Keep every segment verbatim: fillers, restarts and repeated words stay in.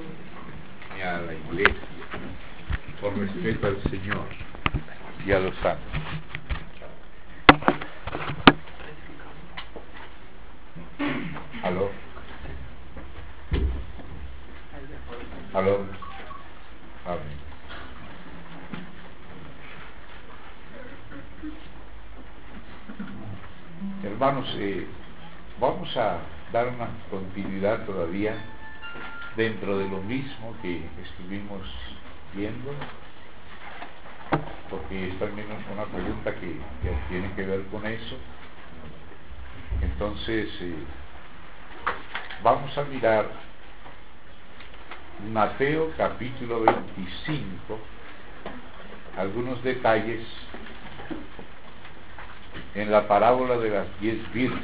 ni a la iglesia, por respeto al Señor y a los santos. ¿Aló? ¿Aló? Amén. Hermanos, eh, vamos a dar una continuidad todavía dentro de lo mismo que estuvimos viendo, porque es también una pregunta que, que tiene que ver con eso. Entonces, eh, vamos a mirar Mateo capítulo veinticinco, algunos detalles en la parábola de las diez vírgenes.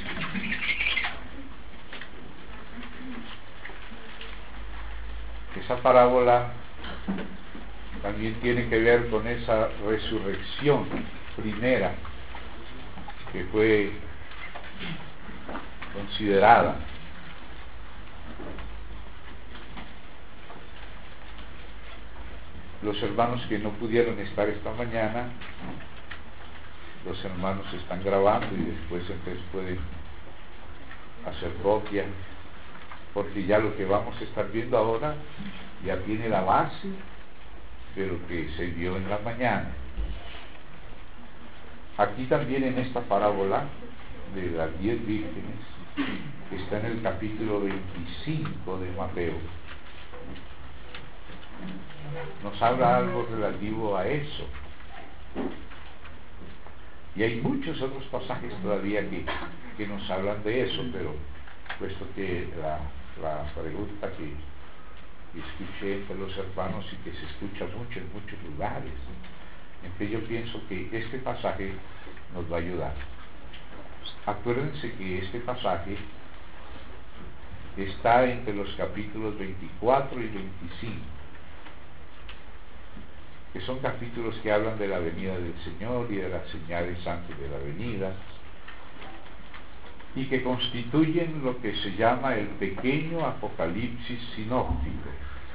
Esa parábola también tiene que ver con esa resurrección primera que fue considerada. Los hermanos que no pudieron estar esta mañana, los hermanos están grabando y después entonces pueden hacer copia, porque ya lo que vamos a estar viendo ahora ya tiene la base de lo que se vio en la mañana. Aquí también en esta parábola de las diez vírgenes está en el capítulo veinticinco de Mateo. Nos habla algo relativo a eso. Y hay muchos otros pasajes todavía que, que nos hablan de eso, pero puesto que la, la pregunta que escuché entre los hermanos y que se escucha mucho en muchos lugares, entonces yo pienso que este pasaje nos va a ayudar. Acuérdense que este pasaje está entre los capítulos veinticuatro y veinticinco, que son capítulos que hablan de la venida del Señor y de las señales antes de la venida, y que constituyen lo que se llama el pequeño Apocalipsis sinóptico.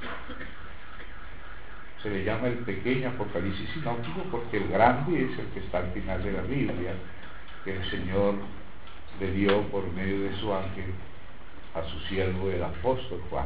Se le llama el pequeño Apocalipsis sinóptico porque el grande es el que está al final de la Biblia, que el Señor le dio por medio de su ángel a su siervo el apóstol Juan.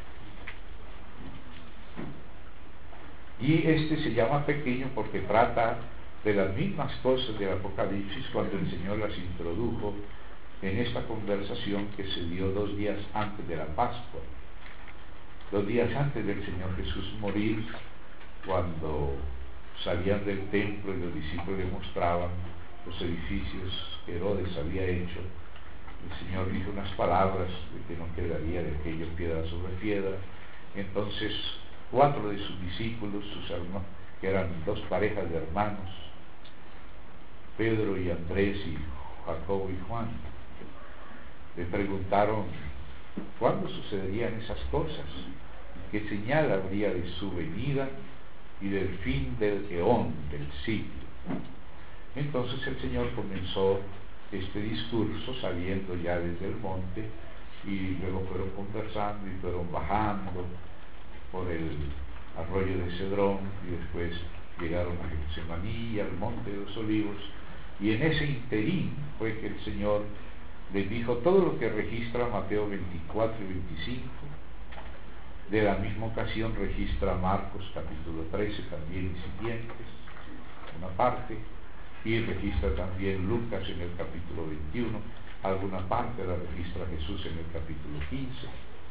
Y este se llama pequeño porque trata de las mismas cosas del Apocalipsis cuando el Señor las introdujo en esta conversación que se dio dos días antes de la Pascua, dos días antes del Señor Jesús morir, cuando salían del templo y los discípulos le mostraban los edificios que Herodes había hecho. El Señor dijo unas palabras de que no quedaría de aquello piedra sobre piedra. Entonces cuatro de sus discípulos, sus hermanos, que eran dos parejas de hermanos, Pedro y Andrés y Jacobo y Juan, le preguntaron cuándo sucederían esas cosas, qué señal habría de su venida y del fin del eón, del siglo. Entonces el Señor comenzó este discurso saliendo ya desde el monte, y luego fueron conversando y fueron bajando por el arroyo de Cedrón y después llegaron a Getsemaní, al monte de los olivos, y en ese interín fue que el Señor les dijo todo lo que registra Mateo veinticuatro y veinticinco. De la misma ocasión registra Marcos capítulo trece también y siguientes, una parte, y registra también Lucas en el capítulo veintiuno, alguna parte la registra Jesús en el capítulo quince.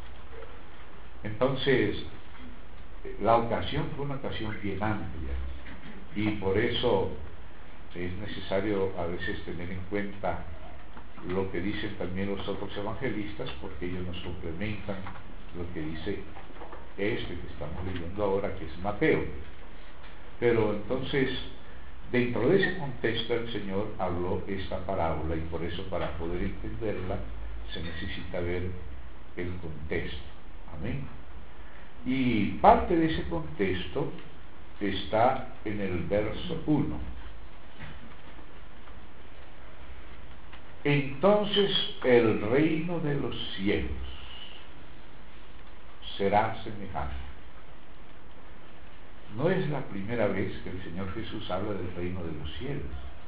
Entonces la ocasión fue una ocasión bien amplia, y por eso es necesario a veces tener en cuenta lo que dicen también los otros evangelistas, porque ellos nos complementan lo que dice este que estamos leyendo ahora, que es Mateo. Pero entonces, dentro de ese contexto, el Señor habló esta parábola, y por eso, para poder entenderla, se necesita ver el contexto. Amén. Y parte de ese contexto está en el verso uno. Entonces el reino de los cielos será semejante. No es la primera vez que el Señor Jesús habla del reino de los cielos.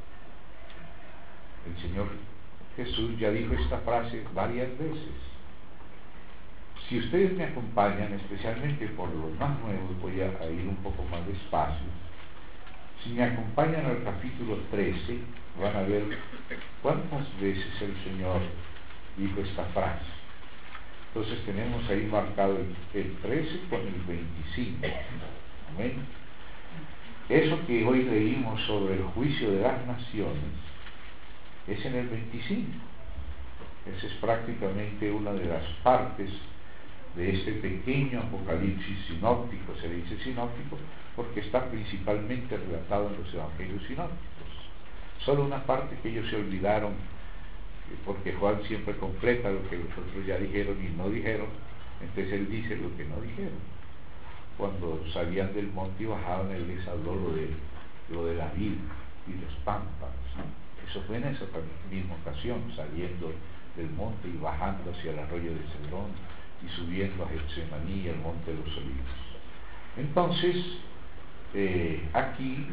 El Señor Jesús ya dijo esta frase varias veces. Si ustedes me acompañan, especialmente por los más nuevos, voy a ir un poco más despacio. Si me acompañan al capítulo trece, van a ver cuántas veces el Señor dijo esta frase. Entonces tenemos ahí marcado el, el trece con el veinticinco. Amén. Eso que hoy leímos sobre el juicio de las naciones es en el veinticinco. Esa es prácticamente una de las partes de este pequeño apocalipsis sinóptico. Se dice sinóptico porque está principalmente relatado en los evangelios sinópticos. Solo una parte que ellos se olvidaron, porque Juan siempre completa lo que los otros ya dijeron y no dijeron, entonces él dice lo que no dijeron. Cuando salían del monte y bajaban, él les habló lo de, lo de la vid y los pámpanos, ¿no? Eso fue en esa misma ocasión, saliendo del monte y bajando hacia el arroyo de Cedrón y subiendo a Getsemaní, el monte de los olivos. Entonces, eh, aquí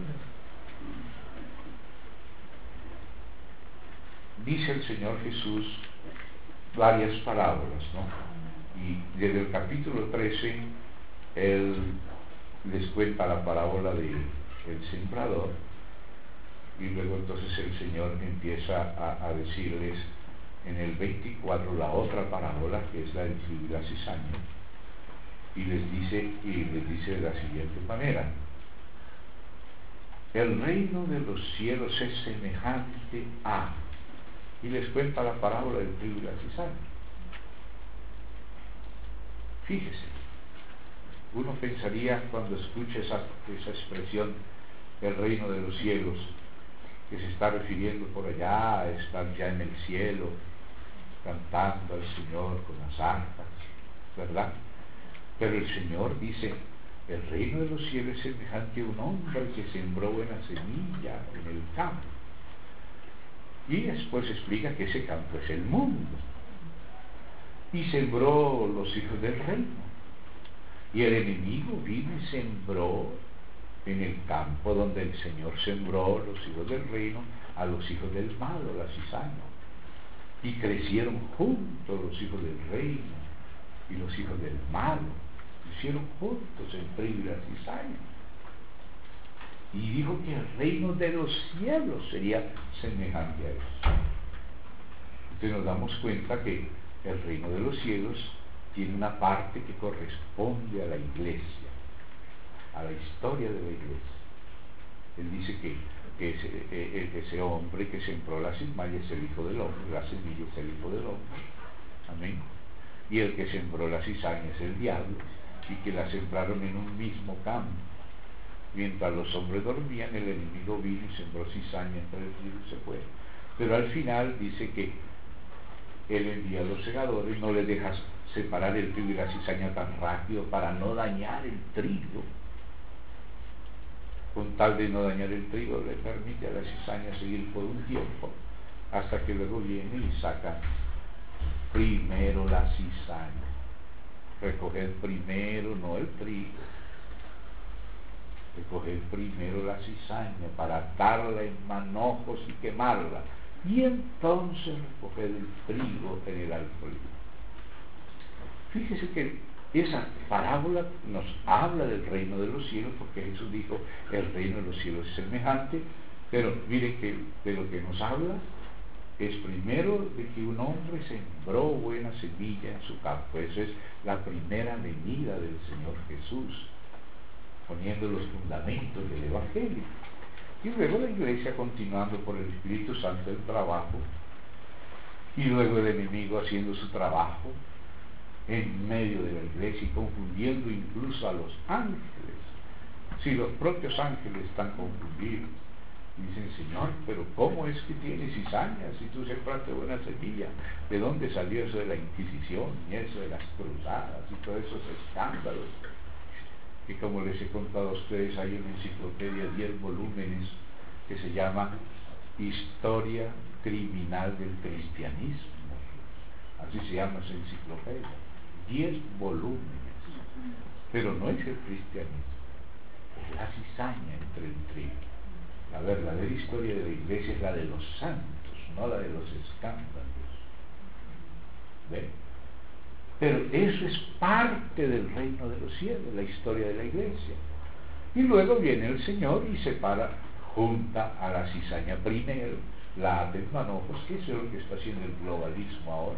dice el Señor Jesús varias parábolas, ¿no? Y desde el capítulo trece, Él les cuenta la parábola del sembrador, y luego entonces el Señor empieza a, a decirles en el veinticuatro la otra parábola, que es la del trigo y la cizaña, y les dice, y les dice de la siguiente manera: el reino de los cielos es semejante a, y les cuenta la parábola del trigo y la cizaña. Fíjese, uno pensaría cuando escucha esa, esa expresión, el reino de los cielos, que se está refiriendo por allá a estar ya en el cielo, cantando al Señor con las arpas, ¿verdad? Pero el Señor dice, el reino de los cielos es semejante a un hombre que sembró buena semilla en el campo. Y después explica que ese campo es el mundo. Y sembró los hijos del reino. Y el enemigo vino y sembró en el campo donde el Señor sembró los hijos del reino a los hijos del malo, la cizaña. Y crecieron juntos los hijos del reino y los hijos del malo. Crecieron juntos el trigo y la cizaña. Y dijo que el reino de los cielos sería semejante a eso. Entonces nos damos cuenta que el reino de los cielos tiene una parte que corresponde a la iglesia, a la historia de la iglesia. Él dice que, que ese, eh, ese hombre que sembró la semilla es el hijo del hombre, la semilla es el hijo del hombre, amén. Y el que sembró la cizaña es el diablo, y que la sembraron en un mismo campo. Mientras los hombres dormían, el enemigo vino y sembró cizaña entre el trigo y se fue. Pero al final dice que él envía a los segadores, no les deja separar el trigo y la cizaña tan rápido para no dañar el trigo. Con tal de no dañar el trigo, le permite a la cizaña seguir por un tiempo, hasta que luego viene y saca primero la cizaña. Recoger primero, no el trigo. Recoger primero la cizaña para atarla en manojos y quemarla, y entonces recoger el trigo en el alfolí. Fíjese que esa parábola nos habla del reino de los cielos, porque Jesús dijo, el reino de los cielos es semejante, pero mire que de lo que nos habla es primero de que un hombre sembró buena semilla en su campo. Esa es la primera venida del Señor Jesús, poniendo los fundamentos del Evangelio. Y luego la iglesia continuando por el Espíritu Santo el trabajo, y luego el enemigo haciendo su trabajo en medio de la iglesia y confundiendo incluso a los ángeles. Si los propios ángeles están confundidos, dicen, Señor, pero ¿cómo es que tienes cizaña si tú sembraste buena semilla? ¿De dónde salió eso de la Inquisición y eso de las cruzadas y todos esos escándalos? Que como les he contado a ustedes, hay una enciclopedia de diez volúmenes que se llama Historia Criminal del Cristianismo. Así se llama esa enciclopedia. diez volúmenes. pero no es el cristianismo, es la cizaña entre el trigo. La verdadera historia de la iglesia es la de los santos, no la de los escándalos. ¿Ven? Pero eso es parte del reino de los cielos, la historia de la iglesia. Y luego viene el Señor y separa, junta a la cizaña primero, la ata en manojos, que eso es lo que está haciendo el globalismo ahora,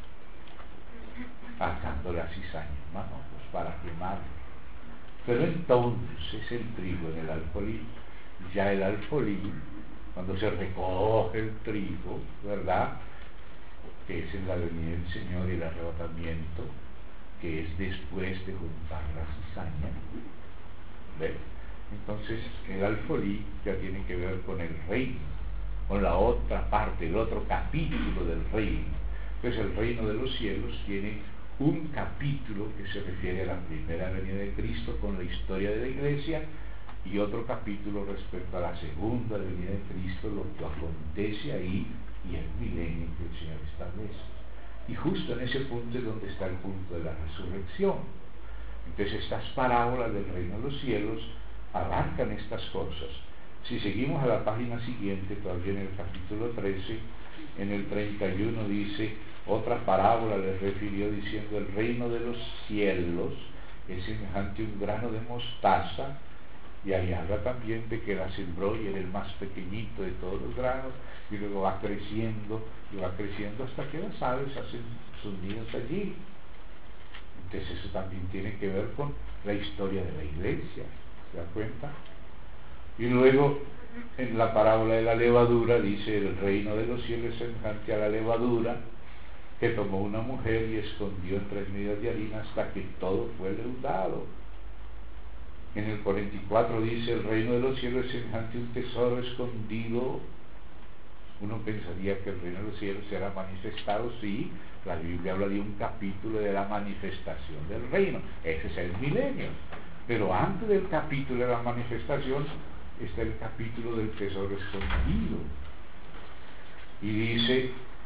atando la cizaña en manojos para quemarlo. Pero entonces el trigo en el alfolí, ya el alfolí, cuando se recoge el trigo, ¿verdad?, que es en la venida del Señor y el arrebatamiento, que es después de juntar la cizaña, ¿ves? Entonces el alfolí ya tiene que ver con el reino, con la otra parte, el otro capítulo del reino. Entonces el reino de los cielos tiene un capítulo que se refiere a la primera venida de Cristo con la historia de la iglesia, y otro capítulo respecto a la segunda venida de Cristo, lo que acontece ahí y el milenio que el Señor establece. Y justo en ese punto es donde está el punto de la resurrección. Entonces estas parábolas del reino de los cielos abarcan estas cosas. Si seguimos a la página siguiente, todavía en el capítulo trece, en el treinta y uno dice: otra parábola les refirió diciendo, el reino de los cielos es semejante a un grano de mostaza. Y ahí habla también de que la sembró y era el más pequeñito de todos los granos, y luego va creciendo, y va creciendo hasta que las aves hacen sus nidos allí. Entonces eso también tiene que ver con la historia de la iglesia, ¿se da cuenta? Y luego en la parábola de la levadura dice, el reino de los cielos es semejante a la levadura que tomó una mujer y escondió en tres medidas de harina hasta que todo fue leudado. En el cuarenta y cuatro dice, el reino de los cielos es semejante a un tesoro escondido. Uno pensaría que el reino de los cielos será manifestado, sí, la Biblia habla de un capítulo de la manifestación del reino, ese es el milenio, pero antes del capítulo de la manifestación está el capítulo del tesoro escondido, y dice,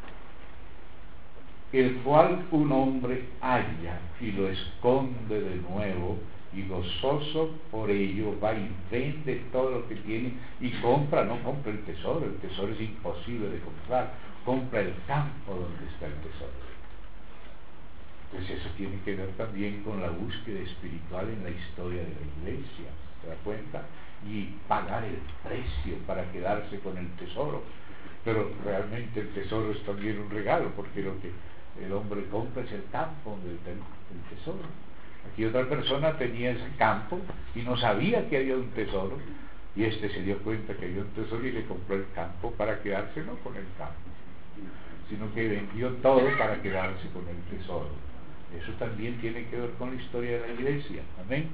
el cual un hombre halla y lo esconde de nuevo, y gozoso por ello va y vende todo lo que tiene y compra, no compra el tesoro, el tesoro es imposible de comprar, compra el campo donde está el tesoro. Entonces eso tiene que ver también con la búsqueda espiritual en la historia de la iglesia, ¿se da cuenta? Y pagar el precio para quedarse con el tesoro. Pero realmente el tesoro es también un regalo, porque lo que el hombre compra es el campo donde está el, el tesoro. Aquí otra persona tenía ese campo y no sabía que había un tesoro, y este se dio cuenta que había un tesoro y le compró el campo para quedarse no con el campo, sino que vendió todo para quedarse con el tesoro. Eso también tiene que ver con la historia de la iglesia. Amén.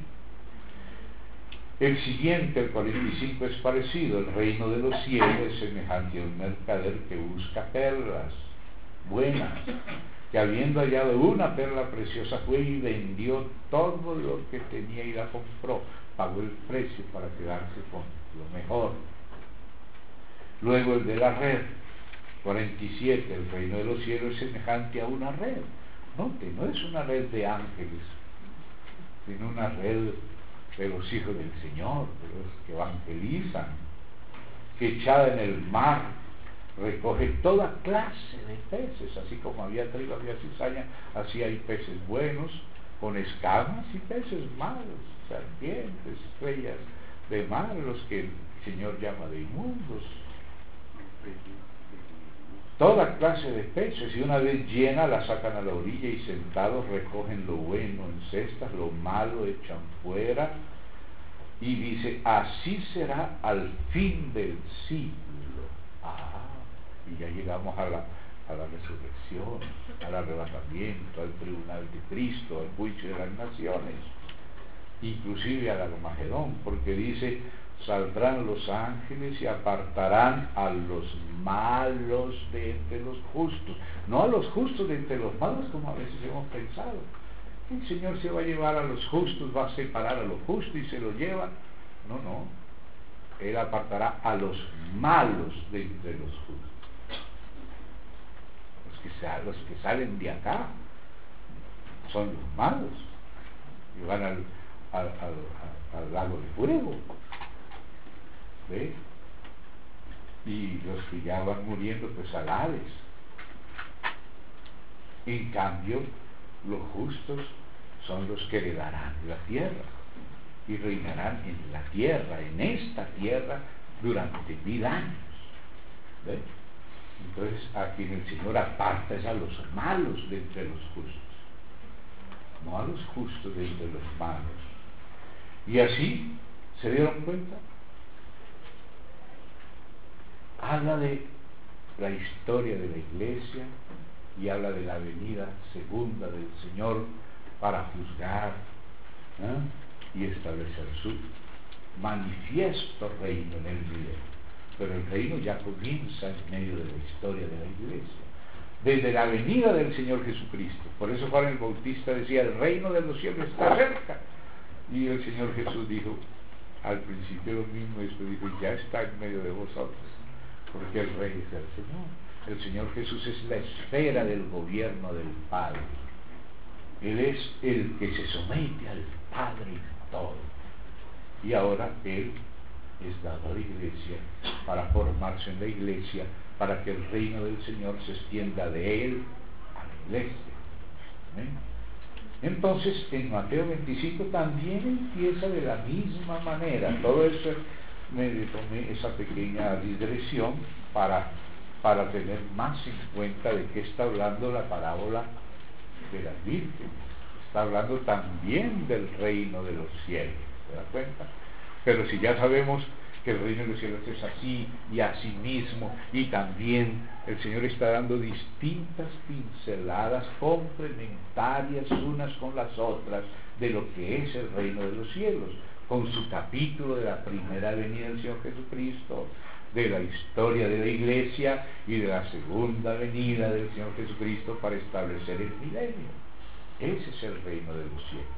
El siguiente, el cuarenta y cinco, es parecido. El reino de los cielos es semejante a un mercader que busca perlas buenas, que habiendo hallado una perla preciosa fue y vendió todo lo que tenía y la compró, pagó el precio para quedarse con lo mejor. Luego el de la red, cuarenta y siete, el reino de los cielos es semejante a una red. Note, no es una red de ángeles, sino una red de los hijos del Señor, de los que evangelizan, que echada en el mar recoge toda clase de peces, así como había trigo, había cizaña, así hay peces buenos con escamas y peces malos, serpientes, estrellas de mar, los que el Señor llama de inmundos. Toda clase de peces, y una vez llena la sacan a la orilla y sentados recogen lo bueno en cestas, lo malo echan fuera, y dice, así será al fin del siglo. Ah, y ya llegamos a la, a la resurrección, al arrebatamiento, al tribunal de Cristo, al juicio de las naciones, inclusive al Armagedón, porque dice, saldrán los ángeles y apartarán a los malos de entre los justos, no a los justos de entre los malos como a veces hemos pensado. El Señor se va a llevar a los justos, va a separar a los justos y se los lleva. No, no, Él apartará a los malos de entre los justos. Los que, los que salen de acá son los malos. y van al, al, al, al lago de fuego, ¿ve? Y los que ya van muriendo, pues al Hades. En cambio, los justos son los que heredarán la tierra y reinarán en la tierra, en esta tierra, durante mil años. ¿Ve? Entonces, a quien el Señor aparta es a los malos de entre los justos, no a los justos de entre los malos. Y así, ¿se dieron cuenta? Habla de la historia de la iglesia y habla de la venida segunda del Señor para juzgar, ¿eh? y establecer su manifiesto reino en el milenio. Pero el reino ya comienza en medio de la historia de la iglesia, desde la venida del Señor Jesucristo. Por eso Juan el Bautista decía: el reino de los cielos está cerca. Y el Señor Jesús dijo al principio lo mismo, y después dijo: ya está en medio de vosotros, porque el Rey es el Señor. El Señor Jesús es la esfera del gobierno del Padre. Él es el que se somete al Padre en todo. Y ahora Él es dado a la iglesia para formarse en la iglesia, para que el reino del Señor se extienda de Él a la iglesia. ¿Eh? Entonces, en Mateo veinticinco también empieza de la misma manera. Todo eso me tomé esa pequeña digresión para, para tener más en cuenta de qué está hablando la parábola de las vírgenes. Está hablando también del reino de los cielos, ¿se da cuenta? Pero si ya sabemos que el reino de los cielos es así y así mismo, y también el Señor está dando distintas pinceladas complementarias unas con las otras de lo que es el reino de los cielos, con su capítulo de la primera venida del Señor Jesucristo, de la historia de la iglesia y de la segunda venida del Señor Jesucristo para establecer el milenio. Ese es el reino de los cielos.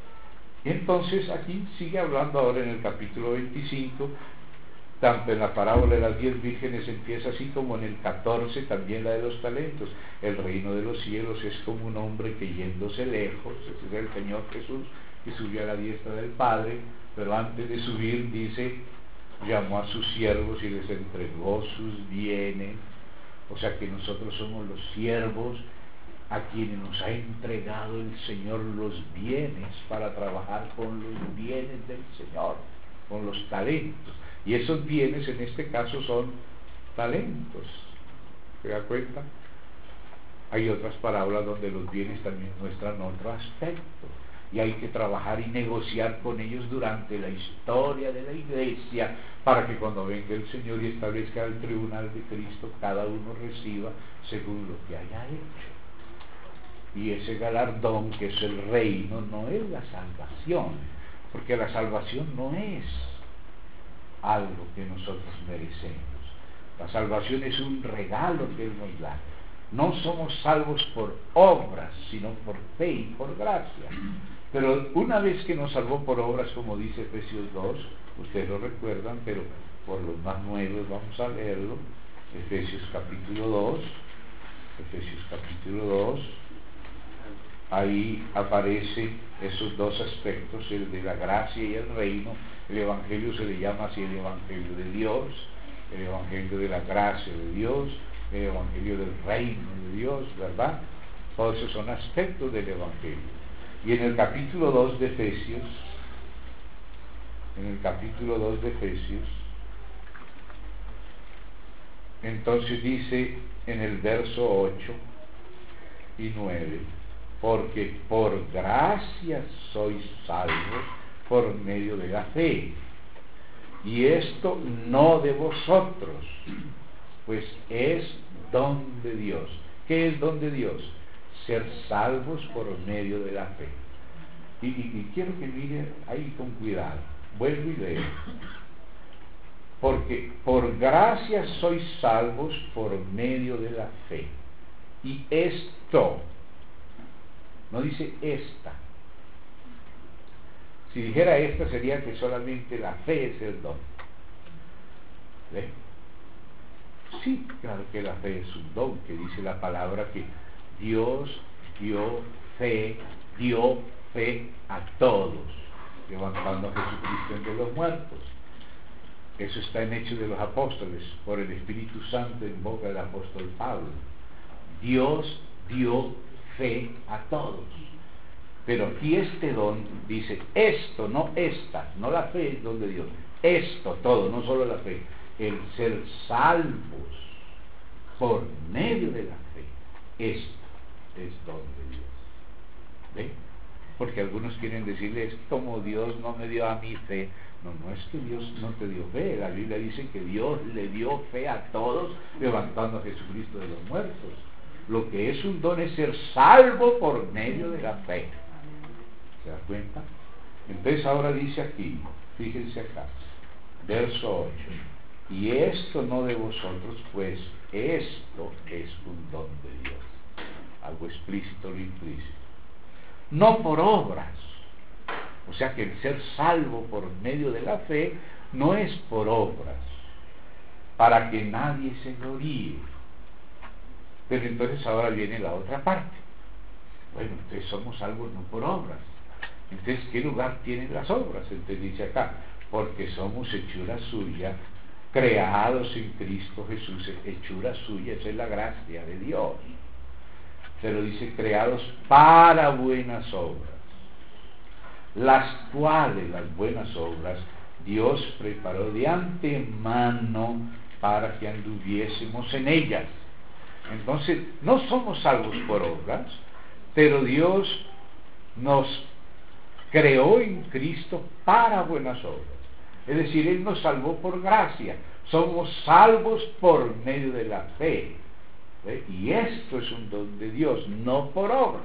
Entonces aquí sigue hablando ahora en el capítulo veinticinco, tanto en la parábola de las diez vírgenes empieza así, como en el catorce también la de los talentos. El reino de los cielos es como un hombre que yéndose lejos, ese es el Señor Jesús, que subió a la diestra del Padre, pero antes de subir, dice, llamó a sus siervos y les entregó sus bienes. O sea que nosotros somos los siervos a quienes nos ha entregado el Señor los bienes para trabajar con los bienes del Señor, con los talentos. Y esos bienes en este caso son talentos. ¿Se da cuenta? Hay otras parábolas donde los bienes también muestran otro aspecto. Y hay que trabajar y negociar con ellos durante la historia de la iglesia, para que cuando venga el Señor y establezca el tribunal de Cristo, cada uno reciba según lo que haya hecho. Y ese galardón, que es el reino, no es la salvación, porque la salvación no es algo que nosotros merecemos. La salvación es un regalo que Él nos da. No somos salvos por obras, sino por fe y por gracia. Pero una vez que nos salvó por obras, como dice Efesios dos, ustedes lo recuerdan, pero por los más nuevos vamos a leerlo. Efesios capítulo dos, Efesios capítulo dos, ahí aparece esos dos aspectos, el de la gracia y el reino. El evangelio se le llama así el evangelio de Dios, el evangelio de la gracia de Dios, el evangelio del reino de Dios, ¿verdad? Todos esos son aspectos del evangelio. Y en el capítulo dos de Efesios, en el capítulo dos de Efesios, entonces dice en el verso ocho y nueve, porque por gracia sois salvos por medio de la fe, y esto no de vosotros, pues es don de Dios. ¿Qué es don de Dios? Ser salvos por medio de la fe. Y, y, y quiero que mire ahí con cuidado, vuelvo y leo. Porque por gracia sois salvos por medio de la fe, y esto, no dice esta. Si dijera esta, sería que solamente la fe es el don. ¿Ve? Sí, claro que la fe es un don, que dice la palabra que Dios dio fe, dio fe a todos, levantando a Jesucristo entre los muertos. Eso está en Hechos de los Apóstoles, por el Espíritu Santo en boca del apóstol Pablo. Dios dio fe a todos. Pero aquí este don dice esto, no esta, no la fe es don de Dios. Esto todo, no solo la fe, el ser salvos por medio de la fe. Esto es don de Dios. ¿Ve? Porque algunos quieren decirles, como Dios no me dio a mi fe. No, no es que Dios no te dio fe. La Biblia dice que Dios le dio fe a todos, levantando a Jesucristo de los muertos. Lo que es un don es ser salvo por medio de la fe. ¿Se da cuenta? Entonces ahora dice aquí, fíjense acá, verso ocho. Y esto no de vosotros, pues esto es un don de Dios. Algo explícito lo implícito. No por obras. O sea que el ser salvo por medio de la fe no es por obras, para que nadie se gloríe. Pero entonces ahora viene la otra parte. Bueno, entonces somos salvos no por obras. Entonces, ¿qué lugar tienen las obras? Entonces dice acá, porque somos hechura suya, creados en Cristo Jesús. Hechura suya, esa es la gracia de Dios. Pero dice, creados para buenas obras, las cuales, las buenas obras, Dios preparó de antemano para que anduviésemos en ellas. Entonces, no somos salvos por obras, pero Dios nos creó en Cristo para buenas obras. Es decir, Él nos salvó por gracia. Somos salvos por medio de la fe. ¿Ve? Y esto es un don de Dios, no por obras,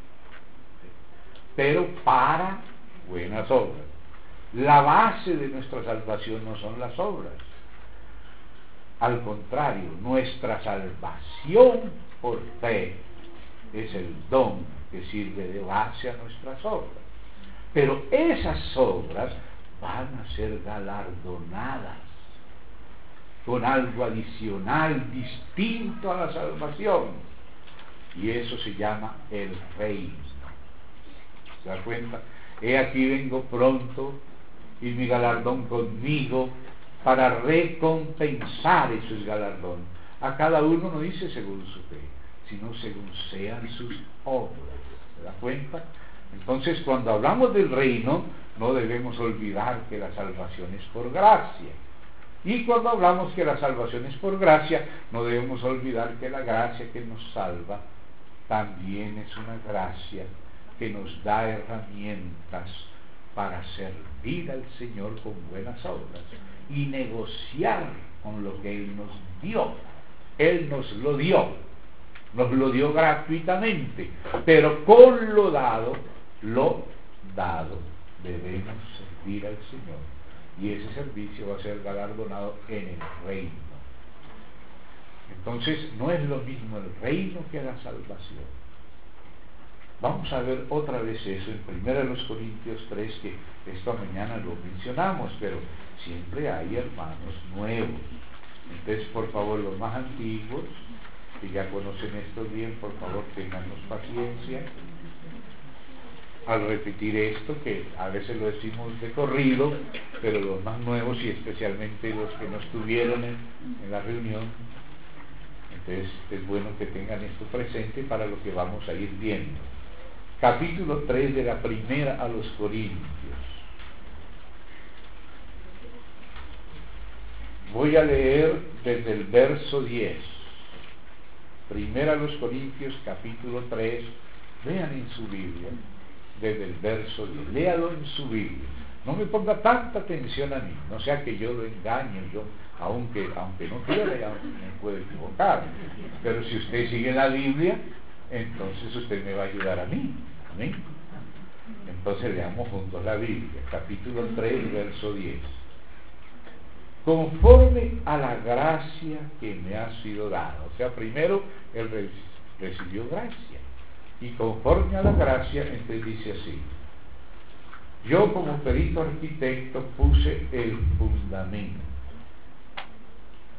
pero para buenas obras. La base de nuestra salvación no son las obras. Al contrario, nuestra salvación por fe es el don que sirve de base a nuestras obras. Pero esas obras van a ser galardonadas con algo adicional, distinto a la salvación. Y eso se llama el reino. ¿Se da cuenta? He aquí vengo pronto y mi galardón conmigo para recompensar, eso es galardón. A cada uno no dice según su fe, sino según sean sus obras. ¿Se da cuenta? Entonces, cuando hablamos del reino, no debemos olvidar que la salvación es por gracia. Y cuando hablamos que la salvación es por gracia, no debemos olvidar que la gracia que nos salva también es una gracia que nos da herramientas para servir al Señor con buenas obras y negociar con lo que Él nos dio. Él nos lo dio, nos lo dio gratuitamente, pero con lo dado, lo dado, debemos servir al Señor. Y ese servicio va a ser galardonado en el reino. Entonces, no es lo mismo el reino que la salvación. Vamos a ver otra vez eso en primera de los Corintios tres, que esta mañana lo mencionamos, pero siempre hay hermanos nuevos. Entonces, por favor, los más antiguos, que ya conocen esto bien, por favor, téngannos paciencia al repetir esto, que a veces lo decimos de corrido, pero los más nuevos y especialmente los que no estuvieron en, en la reunión, entonces es bueno que tengan esto presente para lo que vamos a ir viendo. Capítulo tres de la primera a los Corintios. Voy a leer desde el verso diez. Primera a los Corintios, capítulo tres. Vean en su Biblia, desde el verso diez. Léalo en su Biblia. No me ponga tanta atención a mí, no sea que yo lo engañe, yo, aunque, aunque no quiera, ya me puedo equivocar. Pero si usted sigue la Biblia, entonces usted me va a ayudar a mí. ¿Amén? Entonces leamos juntos la Biblia, capítulo tres, verso diez. Conforme a la gracia que me ha sido dada. O sea, primero él recibió gracia. Y conforme a la gracia, entonces dice así: yo como perito arquitecto puse el fundamento,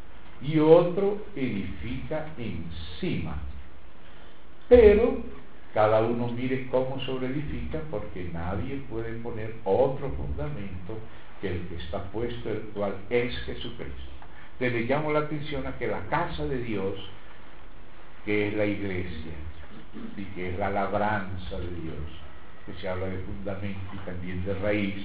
y otro edifica encima. Pero cada uno mire cómo sobreedifica, porque nadie puede poner otro fundamento que el que está puesto, el cual es Jesucristo. Entonces le llamo la atención a que la casa de Dios, que es la iglesia, y que es la labranza de Dios, que se habla de fundamento y también de raíz,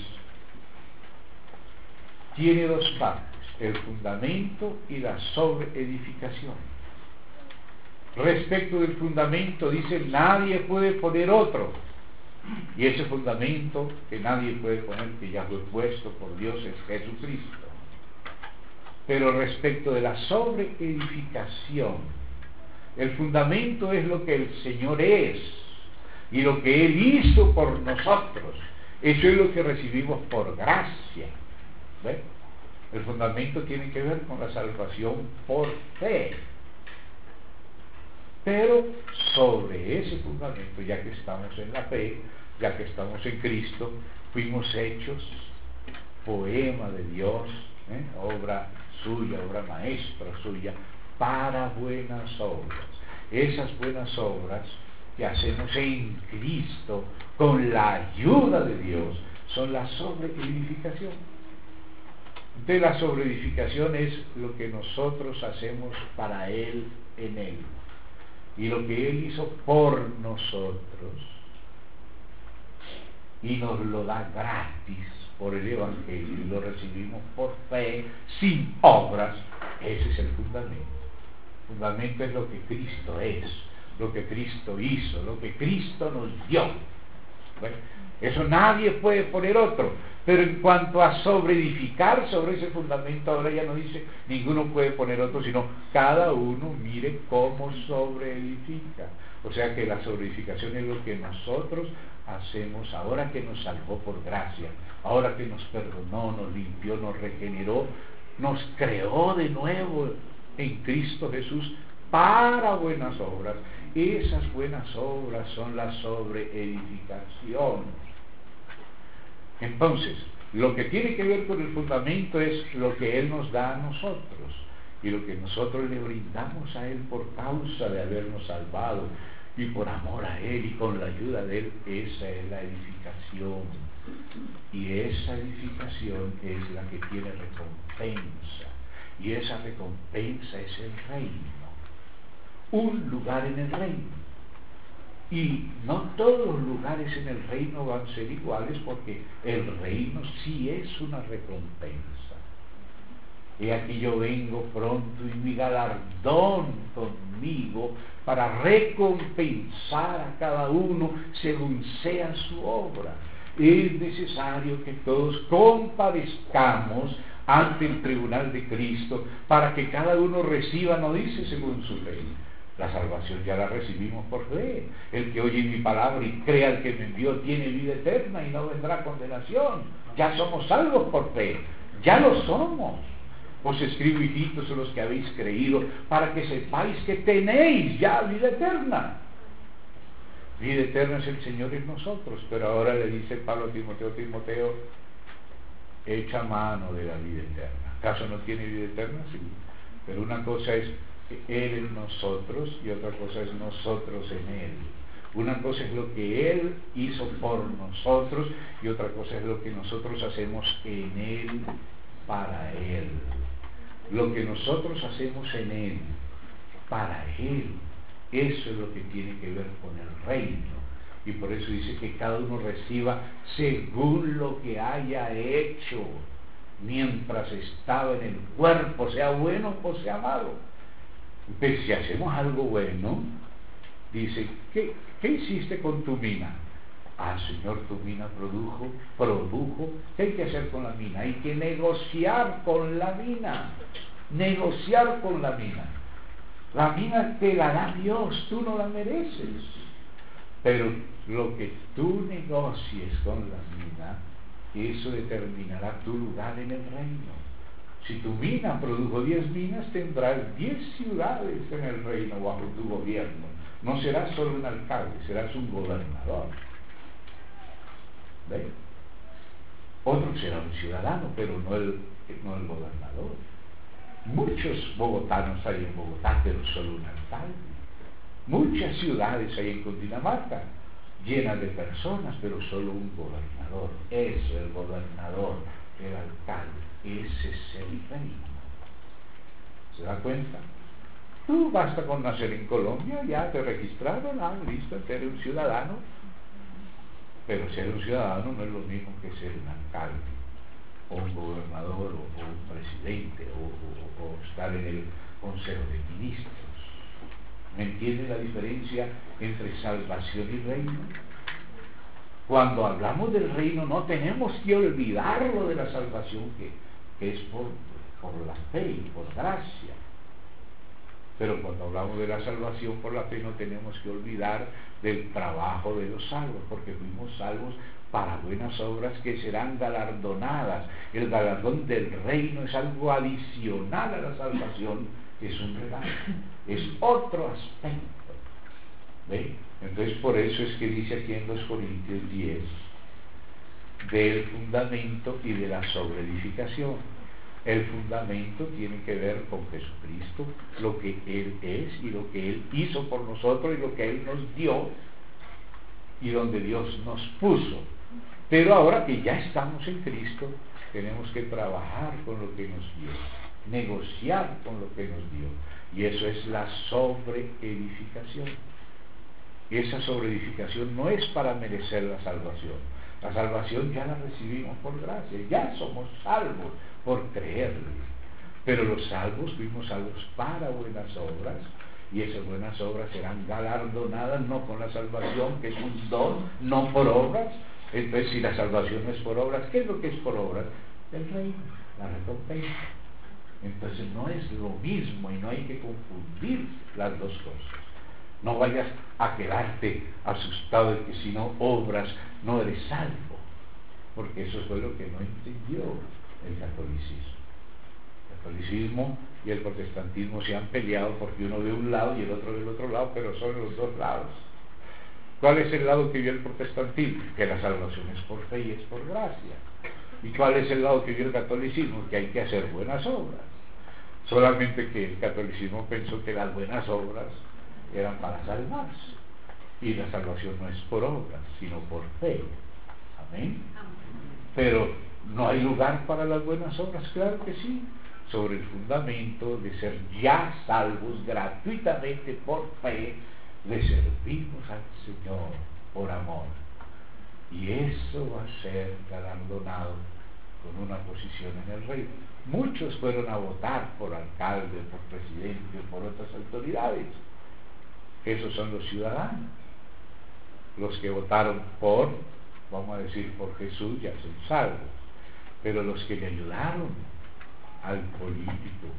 tiene dos partes, el fundamento y la sobreedificación. Respecto del fundamento, dice, nadie puede poner otro, y ese fundamento que nadie puede poner, que ya fue puesto por Dios, es Jesucristo. Pero respecto de la sobreedificación, el fundamento es lo que el Señor es y lo que Él hizo por nosotros. Eso es lo que recibimos por gracia. ¿Ve? El fundamento tiene que ver con la salvación por fe. Pero sobre ese fundamento, ya que estamos en la fe, ya que estamos en Cristo, fuimos hechos poema de Dios, ¿eh? obra suya, obra maestra suya, para buenas obras. Esas buenas obras que hacemos en Cristo, con la ayuda de Dios, son la sobreedificación. Entonces la sobreedificación es lo que nosotros hacemos para Él en Él. Y lo que Él hizo por nosotros, y nos lo da gratis por el Evangelio, y lo recibimos por fe, sin obras. Ese es el fundamento. El fundamento es lo que Cristo es, lo que Cristo hizo, lo que Cristo nos dio. Bueno, eso nadie puede poner otro. Pero en cuanto a sobreedificar sobre ese fundamento, ahora ya no dice ninguno puede poner otro, sino cada uno mire cómo sobreedifica. O sea que la sobreedificación es lo que nosotros hacemos ahora que nos salvó por gracia, ahora que nos perdonó, nos limpió, nos regeneró, nos creó de nuevo en Cristo Jesús para buenas obras. Esas buenas obras son la sobreedificación. Entonces, lo que tiene que ver con el fundamento es lo que Él nos da a nosotros y lo que nosotros le brindamos a Él por causa de habernos salvado y por amor a Él y con la ayuda de Él. Esa es la edificación, y esa edificación es la que tiene recompensa, y esa recompensa es el reino, un lugar en el reino. Y no todos los lugares en el reino van a ser iguales, porque el reino sí es una recompensa. He aquí yo vengo pronto, y mi galardón conmigo, para recompensar a cada uno según sea su obra. Es necesario que todos comparezcamos ante el tribunal de Cristo, para que cada uno reciba, no dice según su fe. La salvación ya la recibimos por fe. El que oye mi palabra y crea al que me envió tiene vida eterna y no vendrá condenación. Ya somos salvos por fe. Ya lo somos. Os escribo, hijitos, a los que habéis creído, para que sepáis que tenéis ya vida eterna. Vida eterna es el Señor en nosotros. Pero ahora le dice Pablo a Timoteo: Timoteo, echa mano de la vida eterna. ¿Acaso no tiene vida eterna? Sí. Pero una cosa es Él en nosotros y otra cosa es nosotros en Él. Una cosa es lo que Él hizo por nosotros y otra cosa es lo que nosotros hacemos en Él para Él. Lo que nosotros hacemos en Él para Él, eso es lo que tiene que ver con el reino. Y por eso dice que cada uno reciba según lo que haya hecho mientras estaba en el cuerpo, sea bueno o sea malo. Entonces, si hacemos algo bueno, dice, ¿qué, ¿qué hiciste con tu mina? Ah, Señor, tu mina produjo, produjo. ¿Qué hay que hacer con la mina? Hay que negociar con la mina. Negociar con la mina. La mina te la da Dios, tú no la mereces. Pero lo que tú negocies con la mina, eso determinará tu lugar en el reino. Si tu mina produjo diez minas, tendrás diez ciudades en el reino bajo tu gobierno. No serás solo un alcalde, serás un gobernador. ¿Ve? Otro será un ciudadano, pero no el, no el gobernador. Muchos bogotanos hay en Bogotá, pero solo un alcalde. Muchas ciudades hay en Cundinamarca, llenas de personas, pero solo un gobernador. Ese es el gobernador, el alcalde, ese es el reino. ¿Se da cuenta? Tú basta con nacer en Colombia, ya te registraron, ah, listo, eres un ciudadano. Pero ser un ciudadano no es lo mismo que ser un alcalde, o un gobernador, o, o un presidente, o, o, o estar en el Consejo de Ministros. ¿Me entiende la diferencia entre salvación y reino? Cuando hablamos del reino no tenemos que olvidarlo de la salvación, que, que es por, por la fe y por gracia. Pero cuando hablamos de la salvación por la fe no tenemos que olvidar del trabajo de los salvos, porque fuimos salvos para buenas obras que serán galardonadas. El galardón del reino es algo adicional a la salvación, es un regalo, es otro aspecto. ¿Ve? Entonces por eso es que dice aquí en dos Corintios diez del fundamento y de la sobreedificación. El fundamento tiene que ver con Jesucristo, lo que Él es y lo que Él hizo por nosotros y lo que Él nos dio y donde Dios nos puso. Pero ahora que ya estamos en Cristo, tenemos que trabajar con lo que nos dio, negociar con lo que nos dio. Y eso es la sobreedificación. Y esa sobreedificación no es para merecer la salvación. La salvación ya la recibimos por gracia, ya somos salvos por creerle. Pero los salvos fuimos salvos para buenas obras, y esas buenas obras serán galardonadas no con la salvación, que es un don, no por obras. Entonces, si la salvación no es por obras, ¿qué es lo que es por obras? El reino, la recompensa. Entonces no es lo mismo y no hay que confundir las dos cosas. No vayas a quedarte asustado de que si no obras no eres salvo, porque eso fue lo que no entendió el catolicismo. El catolicismo y el protestantismo se han peleado porque uno de un lado y el otro del otro lado, pero son los dos lados. ¿Cuál es el lado que vio el protestantismo? Que la salvación es por fe y es por gracia. ¿Y cuál es el lado que vio el catolicismo? Que hay que hacer buenas obras. Solamente que el catolicismo pensó que las buenas obras eran para salvarse, y la salvación no es por obras, sino por fe. Amén. Pero no hay lugar para las buenas obras, claro que sí, sobre el fundamento de ser ya salvos gratuitamente por fe, le servimos al Señor por amor, y eso va a ser galardonado con una posición en el reino. Muchos fueron a votar por alcalde, por presidente, por otras autoridades. Esos son los ciudadanos. Los que votaron por, vamos a decir, por Jesús, ya son salvos. Pero los que le ayudaron al político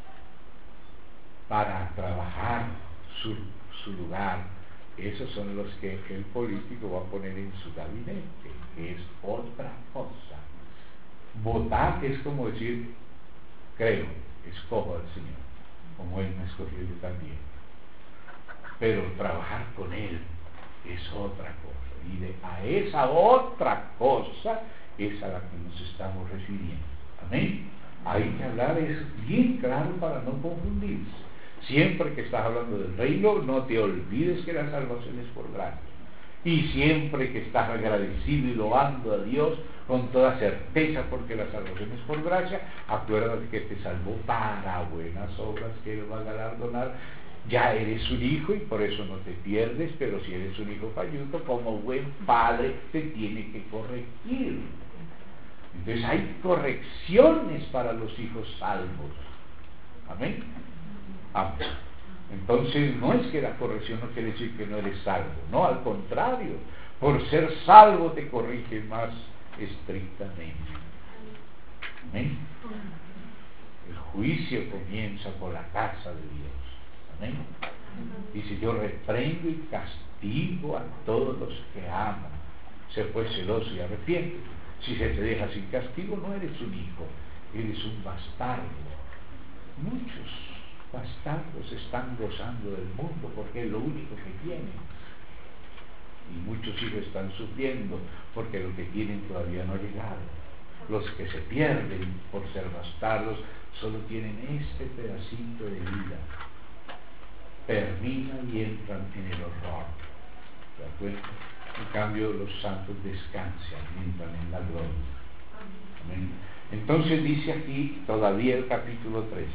para trabajar su, su lugar, esos son los que el político va a poner en su gabinete, que es otra cosa. Votar es como decir, creo, escojo al Señor, como Él me escogió yo también. Pero trabajar con Él es otra cosa, y de, a esa otra cosa es a la que nos estamos refiriendo. Amén. Hay que hablar eso bien claro para no confundirse. Siempre que estás hablando del reino, no te olvides que la salvación es por gracia. Y siempre que estás agradecido y loando a Dios con toda certeza porque la salvación es por gracia, acuérdate que te salvó para buenas obras que Él va a galardonar. Ya eres un hijo y por eso no te pierdes, pero si eres un hijo falluto, como buen padre te tiene que corregir. Entonces hay correcciones para los hijos salvos. Amén. Amén. Entonces no es que la corrección no quiere decir que no eres salvo, no, al contrario, por ser salvo te corrige más estrictamente. Amén. El juicio comienza por la casa de Dios. Amén. Dice, yo reprendo y castigo a todos los que aman. Sé pues celoso y arrepiéntete. Si se te deja sin castigo, no eres un hijo, eres un bastardo. Muchos bastardos están gozando del mundo porque es lo único que tienen. Y muchos hijos están sufriendo porque lo que tienen todavía no ha llegado. Los que se pierden por ser bastardos solo tienen este pedacito de vida. terminan y entran en el horror. ¿Se da cuenta? En cambio, los santos descansan y entran en la gloria. Amén. Entonces dice aquí todavía el capítulo tres,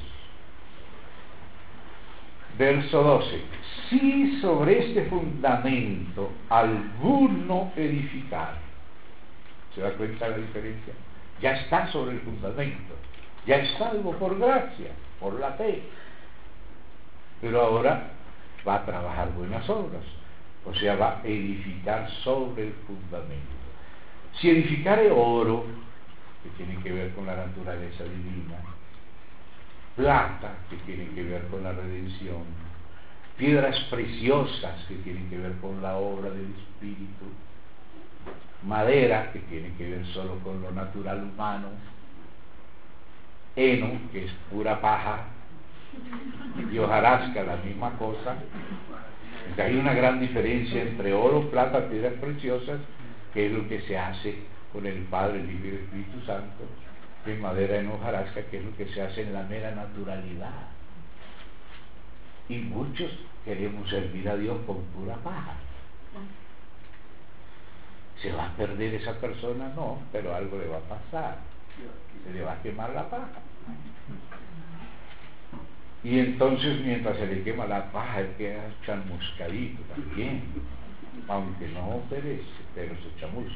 verso doce: si sobre este fundamento alguno edificar. ¿Se da cuenta la diferencia? Ya está sobre el fundamento, ya es salvo por gracia, por la fe, pero ahora va a trabajar buenas obras, o sea, va a edificar sobre el fundamento. Si edificare oro, que tiene que ver con la naturaleza divina, plata, que tiene que ver con la redención, piedras preciosas, que tienen que ver con la obra del Espíritu, madera, que tiene que ver solo con lo natural humano, heno, que es pura paja, y hojarasca, la misma cosa. Entonces hay una gran diferencia entre oro, plata, piedras preciosas, que es lo que se hace con el Padre, el Hijo y el Espíritu Santo, y en madera, en hojarasca, que es lo que se hace en la mera naturalidad. Y muchos queremos servir a Dios con pura paja. ¿Se va a perder esa persona? No, pero algo le va a pasar. Se le va a quemar la paja. Y entonces, mientras se le quema la paja, él queda chamuscadito también, aunque no perece, pero se chamusca.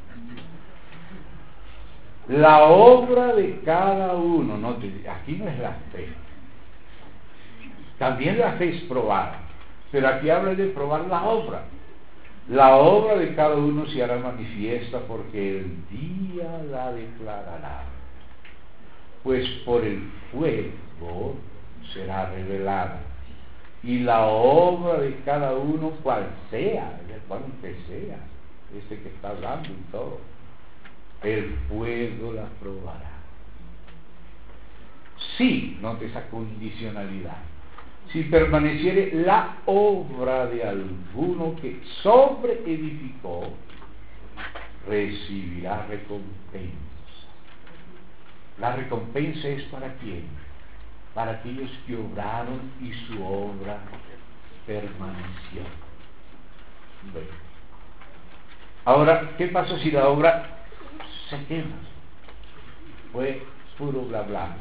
La obra de cada uno, no, aquí no es la fe. También la fe es probada, pero aquí habla de probar la obra. La obra de cada uno se hará manifiesta, porque el día la declarará. Pues por el fuego será revelada, y la obra de cada uno, cual sea, cual que sea, este que está hablando y todo, el fuego la probará. Si, note esa condicionalidad, si permaneciere la obra de alguno que sobreedificó, recibirá recompensa. La recompensa es para quién? Para aquellos que obraron y su obra permaneció. Bueno. Ahora, ¿qué pasa si la obra se quema? Fue puro bla bla.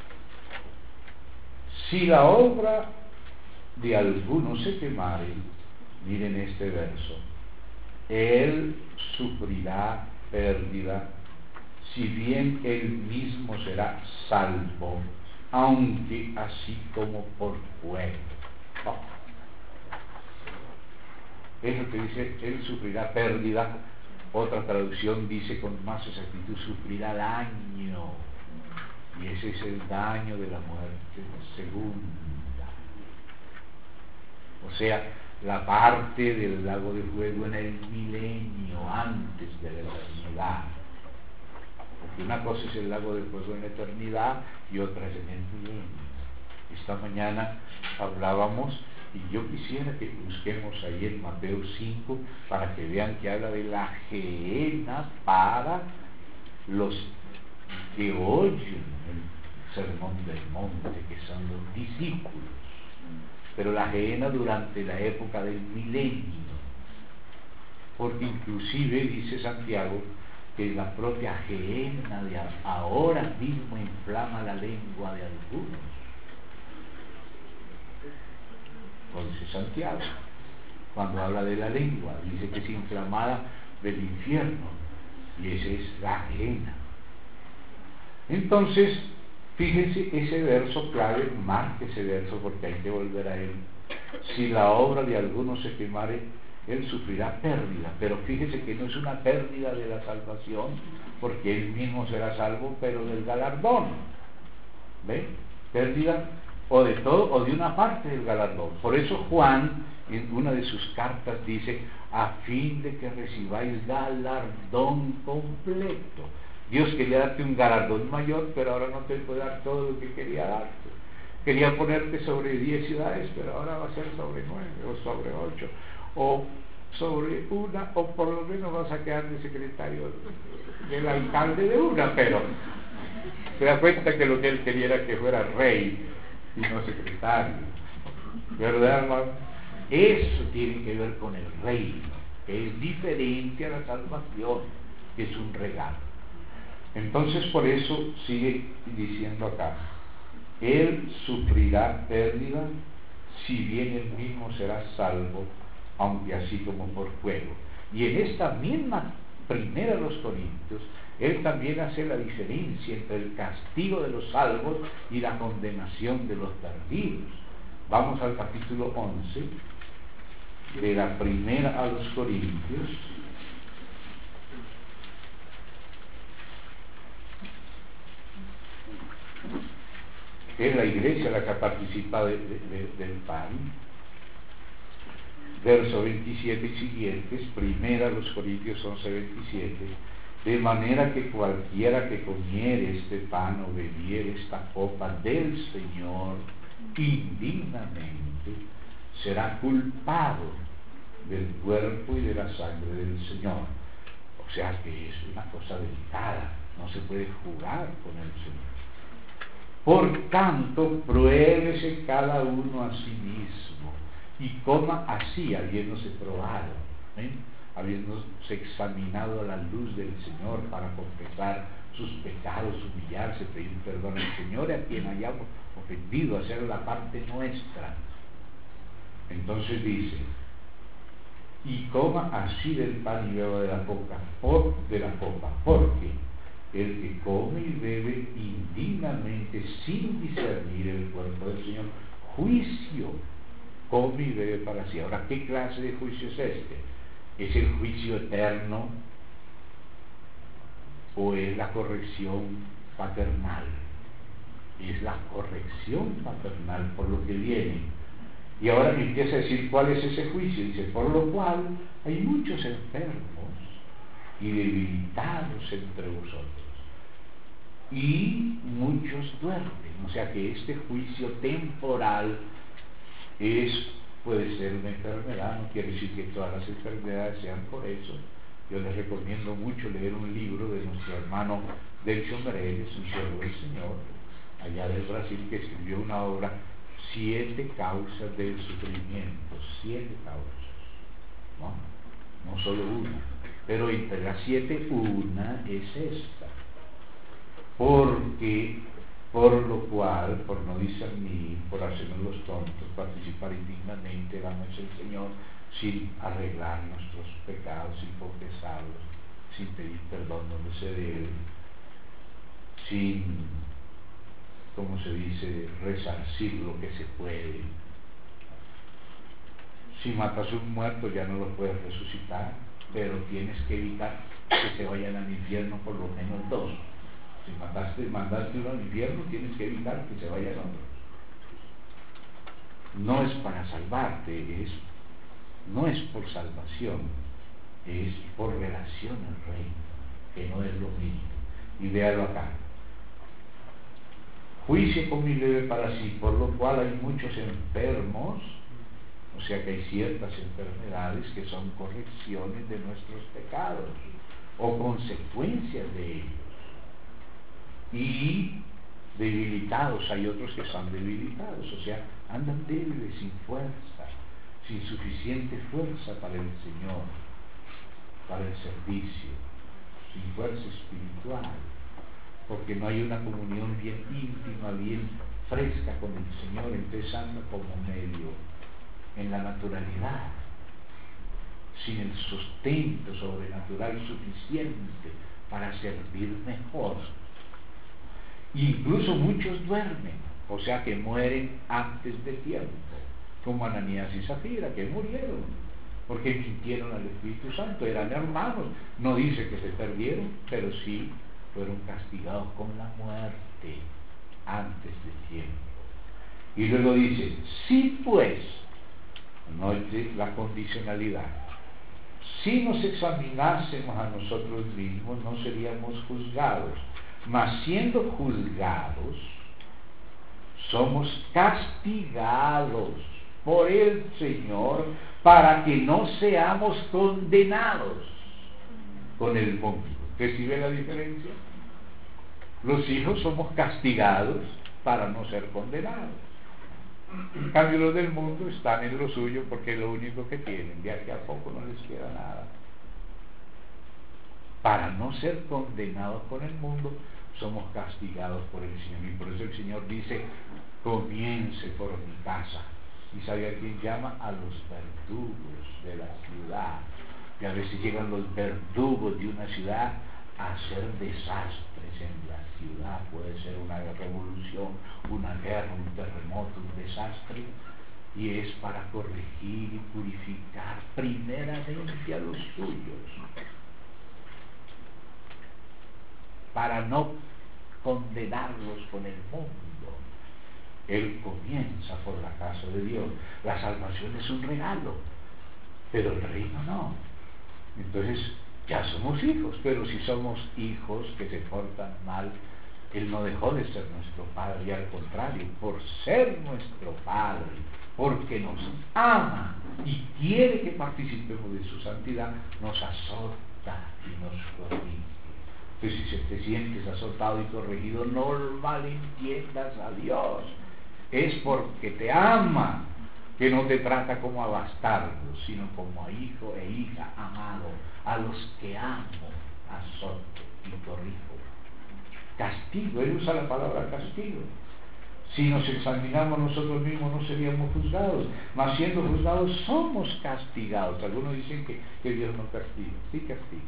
Si la obra de alguno se quemare, miren este verso, él sufrirá pérdida, si bien él mismo será salvo, aunque así como por fuego. No. Es lo que dice, él sufrirá pérdida. Otra traducción dice con más exactitud, sufrirá daño. Y ese es el daño de la muerte segunda. O sea, la parte del lago de fuego en el milenio, antes de la eternidad. Porque una cosa es el lago de fuego en la eternidad y otra es en el milenio. Esta mañana hablábamos, y yo quisiera que busquemos ahí en Mateo cinco para que vean que habla de la gehenna para los que oyen el sermón del monte, que son los discípulos. Pero la gehenna durante la época del milenio, porque inclusive dice Santiago que la propia gehenna de ahora mismo inflama la lengua de algunos. Lo dice Santiago cuando habla de la lengua, dice que es inflamada del infierno, y esa es la gehenna. Entonces, fíjense ese verso clave, marque ese verso porque hay que volver a él. Si la obra de alguno se quemare, él sufrirá pérdida, pero fíjese que no es una pérdida de la salvación, porque él mismo será salvo, pero del galardón. ¿Ve? Pérdida o de todo o de una parte del galardón. Por eso Juan en una de sus cartas dice, a fin de que recibáis galardón completo. Dios quería darte un galardón mayor, pero ahora no te puede dar todo lo que quería darte. Quería ponerte sobre diez ciudades, pero ahora va a ser sobre nueve o sobre ocho, o sobre una, o por lo menos vas a quedar de secretario del alcalde de una, pero se da cuenta que lo que él quería era que fuera rey y no secretario. ¿verdad, hermano? Eso tiene que ver con el reino, que es diferente a la salvación, que es un regalo. Entonces, por eso sigue diciendo acá: Él sufrirá pérdida, si bien él mismo será salvo, aunque así como por fuego. Y en esta misma primera de los Corintios, él también hace la diferencia entre el castigo de los salvos y la condenación de los perdidos. Vamos al capítulo once, de la primera a los Corintios. Es la iglesia la que participa de, de, de, del pan. Verso veintisiete y siguientes, primera los Corintios once, veintisiete. De manera que cualquiera que comiere este pan o bebiere esta copa del Señor indignamente, será culpado del cuerpo y de la sangre del Señor. O sea que es una cosa delicada, no se puede jugar con el Señor. Por tanto, pruébese cada uno a sí mismo y coma así, habiéndose probado, ¿eh? habiéndose examinado a la luz del Señor para confesar sus pecados, humillarse, pedir perdón al Señor a quien hayamos ofendido, hacer la parte nuestra. Entonces dice: y coma así del pan y beba de la copa, por de la copa, porque el que come y bebe indignamente sin discernir el cuerpo del Señor, juicio come y bebe para sí. Ahora, ¿qué clase de juicio es este? ¿Es el juicio eterno o es la corrección paternal? Es la corrección paternal por lo que viene. Y ahora me empieza a decir cuál es ese juicio. Dice: por lo cual hay muchos enfermos y debilitados entre vosotros, y muchos duermen. O sea que este juicio temporal es, puede ser una enfermedad, no quiere decir que todas las enfermedades sean por eso. Yo les recomiendo mucho leer un libro de nuestro hermano Delcio Mereles, un siervo del Señor, allá del Brasil, que escribió una obra, Siete causas del sufrimiento, siete causas, ¿no? No solo una, pero entre las siete, una es esta. Porque, por lo cual, por no discernir, por hacernos los tontos, participar indignamente, damos el Señor sin arreglar nuestros pecados, sin confesarlos, sin pedir perdón donde se debe, sin, como se dice, resarcir lo que se puede. Si matas a un muerto ya no lo puedes resucitar, pero tienes que evitar que se vayan al infierno por lo menos dos. Si mataste, mandaste uno al infierno, tienes que evitar que se vayan otros. No es para salvarte, es, no es por salvación, es por relación al reino, que no es lo mismo. Y véalo acá: juicio come y bebe para sí, por lo cual hay muchos enfermos. O sea que hay ciertas enfermedades que son correcciones de nuestros pecados o consecuencias de ellos. Y debilitados, hay otros que son debilitados, o sea, andan débiles, sin fuerza, sin suficiente fuerza para el Señor, para el servicio, sin fuerza espiritual, porque no hay una comunión bien íntima, bien fresca con el Señor, entonces anda como medio en la naturalidad, sin el sustento sobrenatural suficiente para servir mejor. Incluso muchos duermen, o sea que mueren antes de tiempo, como Ananías y Zafira, que murieron porque mintieron al Espíritu Santo. Eran hermanos, no dice que se perdieron, pero sí fueron castigados con la muerte antes de tiempo. Y luego dice: sí, pues, note la condicionalidad, si nos examinásemos a nosotros mismos no seríamos juzgados, mas siendo juzgados somos castigados por el Señor para que no seamos condenados con el mundo. ¿Qué si ve la diferencia? Los hijos somos castigados para no ser condenados. En cambio los del mundo están en lo suyo porque es lo único que tienen, de aquí a poco no les queda nada. Para no ser condenados con el mundo, somos castigados por el Señor. Y por eso el Señor dice, comience por mi casa. ¿Y sabe a quién llama? A los verdugos de la ciudad. Y a veces llegan los verdugos de una ciudad a hacer desastres en la ciudad. Puede ser una revolución, una guerra, un terremoto, un desastre. Y es para corregir y purificar primeramente a los suyos, para no condenarlos con el mundo. Él comienza por la casa de Dios. La salvación es un regalo, pero el reino no. Entonces ya somos hijos, pero si somos hijos que se portan mal, Él no dejó de ser nuestro Padre, y al contrario, por ser nuestro Padre, porque nos ama y quiere que participemos de su santidad, nos azota y nos corrige. Entonces, si te sientes azotado y corregido, no malentiendas a Dios. Es porque te ama, que no te trata como a bastardo, sino como a hijo e hija amado. A los que amo, azoto y corrijo. Castigo, Él usa la palabra castigo. Si nos examinamos nosotros mismos, no seríamos juzgados, mas siendo juzgados somos castigados. Algunos dicen que, que Dios no castiga. Sí castiga,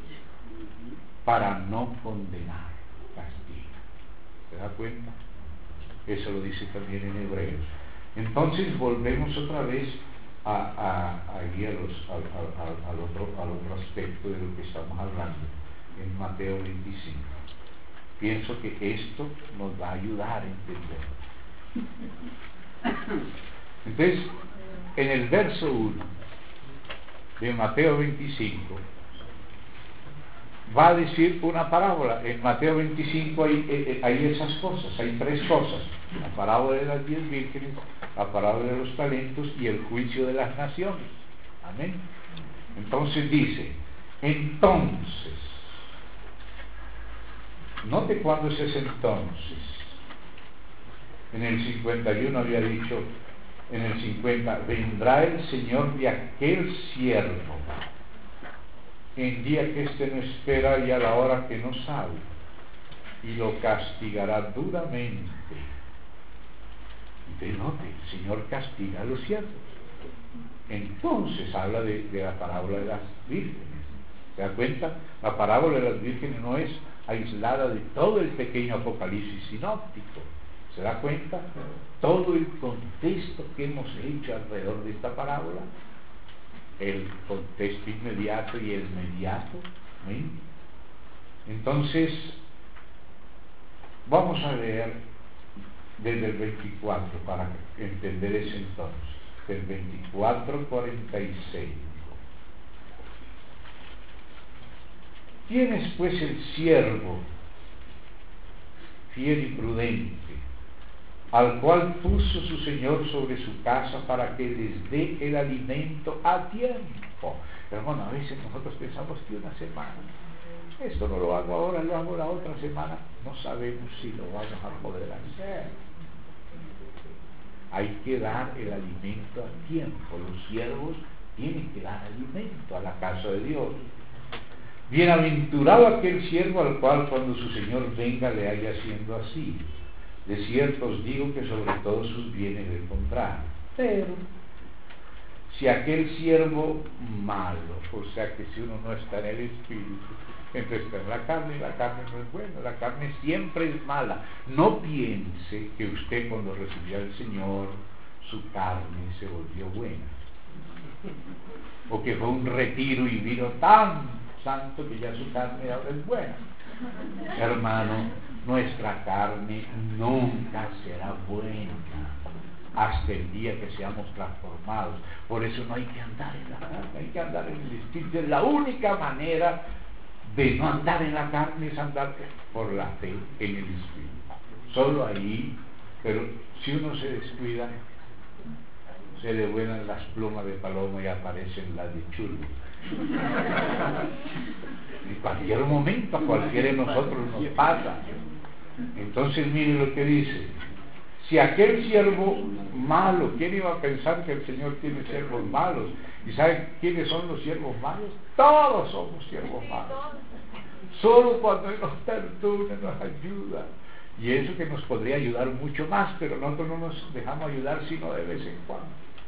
para no condenar, castiga. ¿Se da cuenta? Eso lo dice también en Hebreos. Entonces volvemos otra vez a, a, a, ir a los, a, a, a, al, otro, al otro aspecto de lo que estamos hablando, en Mateo veinticinco. Pienso que esto nos va a ayudar a entender. Entonces, en el verso uno de Mateo veinticinco, va a decir una parábola. En Mateo veinticinco hay, hay esas cosas, hay tres cosas: la parábola de las diez vírgenes, la parábola de los talentos y el juicio de las naciones. Amén. Entonces dice, entonces, note cuándo es ese entonces. En el cincuenta y uno había dicho, en el cincuenta, vendrá el Señor de aquel siervo en día que éste no espera y a la hora que no sabe, y lo castigará duramente. De note, el Señor castiga a los siervos. Entonces habla de, de la parábola de las vírgenes. ¿Se da cuenta? La parábola de las vírgenes no es aislada de todo el pequeño Apocalipsis sinóptico. ¿Se da cuenta? Todo el contexto que hemos hecho alrededor de esta parábola, el contexto inmediato y el mediato. ¿Sí? Entonces, vamos a leer desde el veinticuatro para entender ese entonces. Del veinticuatro al cuarenta y seis. ¿Quién es pues el siervo fiel y prudente, al cual puso su Señor sobre su casa para que les dé el alimento a tiempo? Pero bueno, a veces nosotros pensamos que una semana, esto no lo hago ahora, lo hago la otra semana, no sabemos si lo vamos a poder hacer. Hay que dar el alimento a tiempo. Los siervos tienen que dar alimento a la casa de Dios. Bienaventurado aquel siervo al cual cuando su Señor venga le haya haciendo así. De cierto os digo que sobre todos sus bienes le pondrá. Pero si aquel siervo malo, o sea que si uno no está en el espíritu, entonces está en la carne, y la carne no es buena, la carne siempre es mala. No piense que usted cuando recibió al Señor, su carne se volvió buena, o que fue un retiro y vino tan santo que ya su carne ahora es buena. Hermano, nuestra carne nunca será buena hasta el día que seamos transformados. Por eso no hay que andar en la carne, hay que andar en el espíritu. Es la única manera de no andar en la carne, es andar por la fe en el espíritu. Solo ahí. Pero si uno se descuida, se le vuelan las plumas de paloma y aparecen las de chulo. En cualquier momento a cualquiera de nosotros nos pasa. Entonces mire lo que dice: Si aquel siervo malo, ¿quién iba a pensar que el Señor tiene siervos malos? ¿Y saben quiénes son los siervos malos? Todos somos siervos malos. Solo cuando Él nos perdona, nos ayuda. Y eso que nos podría ayudar mucho más, pero nosotros no nos dejamos ayudar sino de vez en cuando.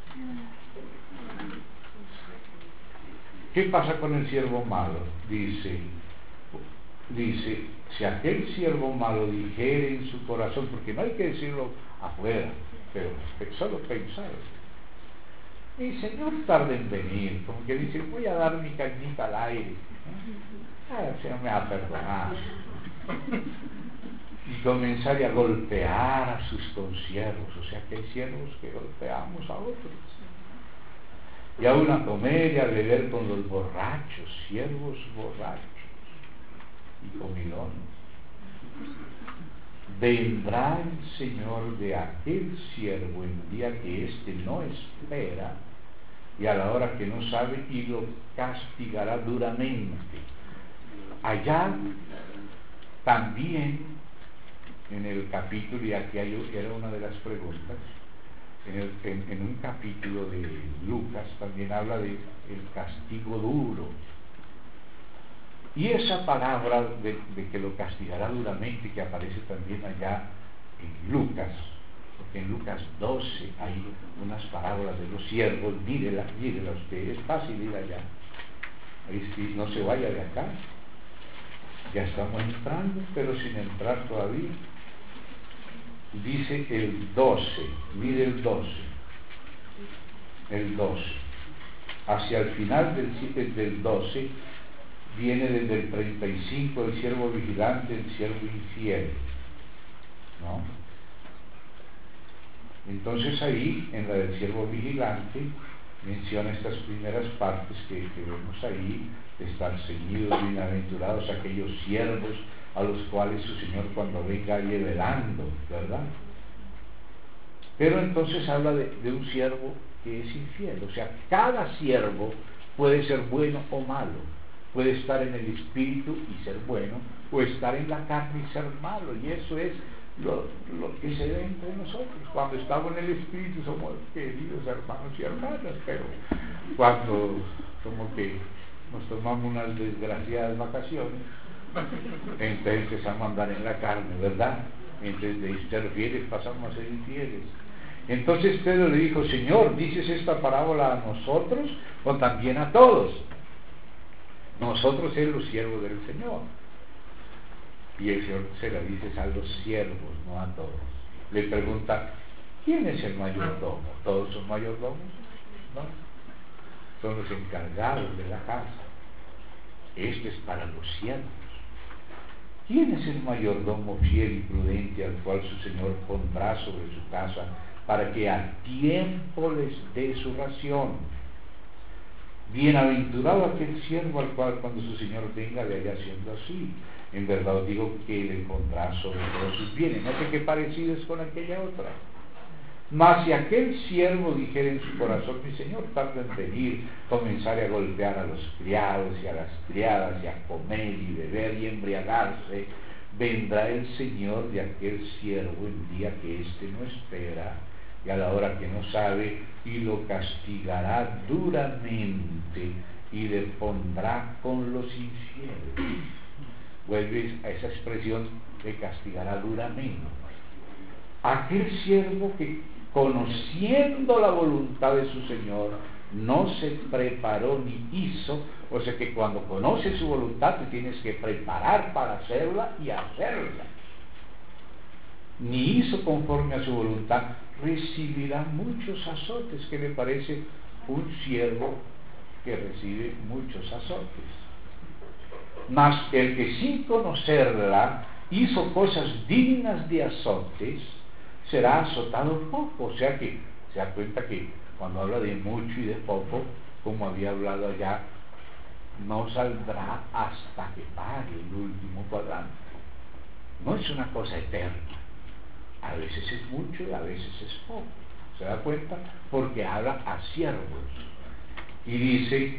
¿Qué pasa con el siervo malo? Dice, dice, si aquel siervo malo dijere en su corazón, porque no hay que decirlo afuera, pero solo pensar, mi Señor tarda en venir, como que dice, voy a dar mi cañita al aire, ah, el Señor me va a perdonar, y comenzar a golpear a sus consiervos, o sea que hay siervos que golpeamos a otros, y aún a comer y a beber con los borrachos, siervos borrachos y comilones. Vendrá el Señor de aquel siervo en día que éste no espera y a la hora que no sabe, y lo castigará duramente. Allá también en el capítulo, y aquí hay, era una de las preguntas, en, el, en, en un capítulo de Lucas también habla de el castigo duro. Y esa palabra de, de que lo castigará duramente, que aparece también allá en Lucas, porque en Lucas doce hay unas parábolas de los siervos, mírela, mírela usted, es fácil ir allá. Ahí sí, no se vaya de acá, ya estamos entrando, pero sin entrar todavía. Dice el doce, mire el doce, el doce, hacia el final del, del doce, viene desde el treinta y cinco el siervo vigilante, el siervo infiel, ¿no? Entonces ahí, en la del siervo vigilante, menciona estas primeras partes que, que vemos ahí, de estar ceñidos, bienaventurados aquellos siervos a los cuales su Señor cuando venga irá velando, ¿verdad? Pero entonces habla de, de un siervo que es infiel, o sea, cada siervo puede ser bueno o malo, puede estar en el espíritu y ser bueno, o estar en la carne y ser malo, y eso es lo, lo que se ve entre nosotros. Cuando estamos en el espíritu somos queridos hermanos y hermanas, pero cuando como que nos tomamos unas desgraciadas vacaciones, entonces empezamos a andar en la carne, ¿verdad? Entonces de ser fieles pasamos a ser infieles. Entonces Pedro le dijo, Señor, ¿dices esta parábola a nosotros o también a todos? Nosotros es los siervos del Señor. Y el Señor se la dice a los siervos, no a todos. Le pregunta, ¿quién es el mayordomo? ¿Todos son mayordomos? No. Son los encargados de la casa. Esto es para los siervos. ¿Quién es el mayordomo fiel y prudente al cual su Señor pondrá sobre su casa para que a tiempo les dé su ración? Bienaventurado aquel siervo al cual cuando su Señor venga le haya siendo así. En verdad os digo que le pondrá sobre todos sus bienes. No sé qué parecido es con aquella otra. Mas si aquel siervo dijera en su corazón, mi Señor tarda en venir, comenzaré a golpear a los criados y a las criadas, y a comer y beber y embriagarse, vendrá el Señor de aquel siervo el día que éste no espera, y a la hora que no sabe, y lo castigará duramente, y le pondrá con los infieles. Vuelves a esa expresión de castigará duramente. Aquel siervo que, conociendo la voluntad de su Señor, no se preparó ni hizo, o sea que cuando conoces su voluntad te tienes que preparar para hacerla y hacerla. Ni hizo conforme a su voluntad, recibirá muchos azotes. ¿Qué le parece un siervo que recibe muchos azotes? Mas el que sin conocerla hizo cosas dignas de azotes, será azotado poco. O sea que se da cuenta que cuando habla de mucho y de poco, como había hablado allá, no saldrá hasta que pague el último cuadrante. No es una cosa eterna. A veces es mucho y a veces es poco. ¿Se da cuenta? Porque habla a siervos. Y dice,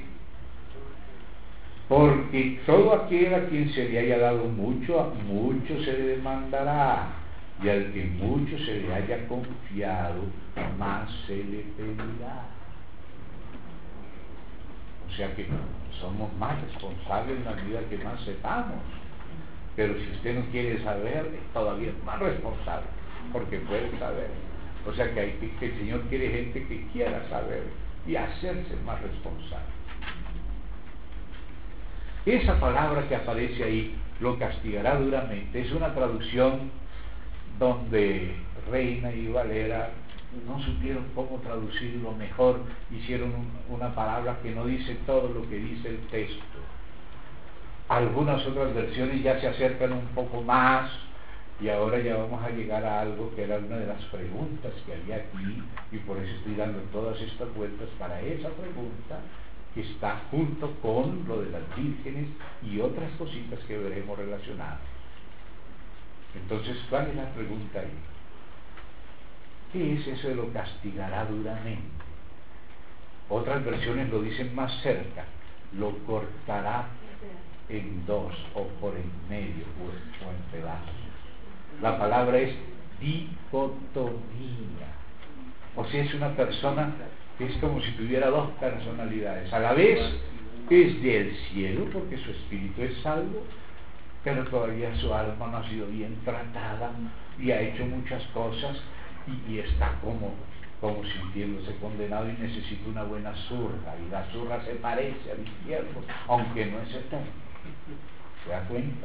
porque todo aquel a quien se le haya dado mucho, a mucho se le demandará. y al que mucho se le haya confiado, más se le pedirá. O sea que somos más responsables en la vida que más sepamos. Pero si usted no quiere saber, es todavía más responsable, porque puede saber. O sea que, hay que, que el Señor quiere gente que quiera saber y hacerse más responsable. Esa palabra que aparece ahí, lo castigará duramente, es una traducción donde Reina y Valera no supieron cómo traducirlo mejor, hicieron un, una palabra que no dice todo lo que dice el texto. Algunas otras versiones ya se acercan un poco más, y ahora ya vamos a llegar a algo que era una de las preguntas que había aquí, y por eso estoy dando todas estas vueltas para esa pregunta que está junto con lo de las vírgenes y otras cositas que veremos relacionadas. Entonces, ¿cuál es la pregunta ahí? ¿Qué es eso de lo castigará duramente? Otras versiones lo dicen más cerca, lo cortará en dos o por en medio o en pedazos. La palabra es dicotomía, o sea, es una persona que es como si tuviera dos personalidades. A la vez es del cielo porque su espíritu es salvo, pero todavía su alma no ha sido bien tratada y ha hecho muchas cosas y, y está como, como sintiéndose condenado y necesita una buena zurra, y la zurra se parece al infierno, aunque no es eterno. ¿Se da cuenta?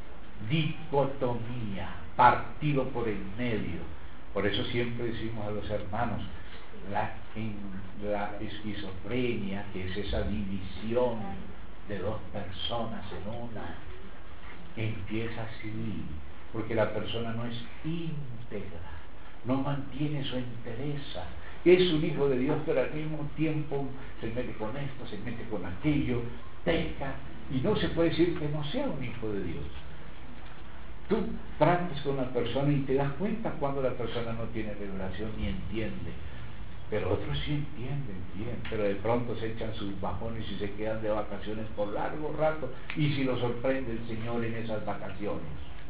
Dicotomía, partido por el medio. Por eso siempre decimos a los hermanos, la, en, la esquizofrenia, que es esa división de dos personas en una, empieza así, porque la persona no es íntegra, no mantiene su entereza. Es un hijo de Dios, pero al mismo tiempo se mete con esto, se mete con aquello, peca, y no se puede decir que no sea un hijo de Dios. Tú tratas con una persona y te das cuenta cuando la persona no tiene revelación ni entiende, pero otros sí entienden bien, pero de pronto se echan sus bajones y se quedan de vacaciones por largo rato, y si lo sorprende el Señor en esas vacaciones,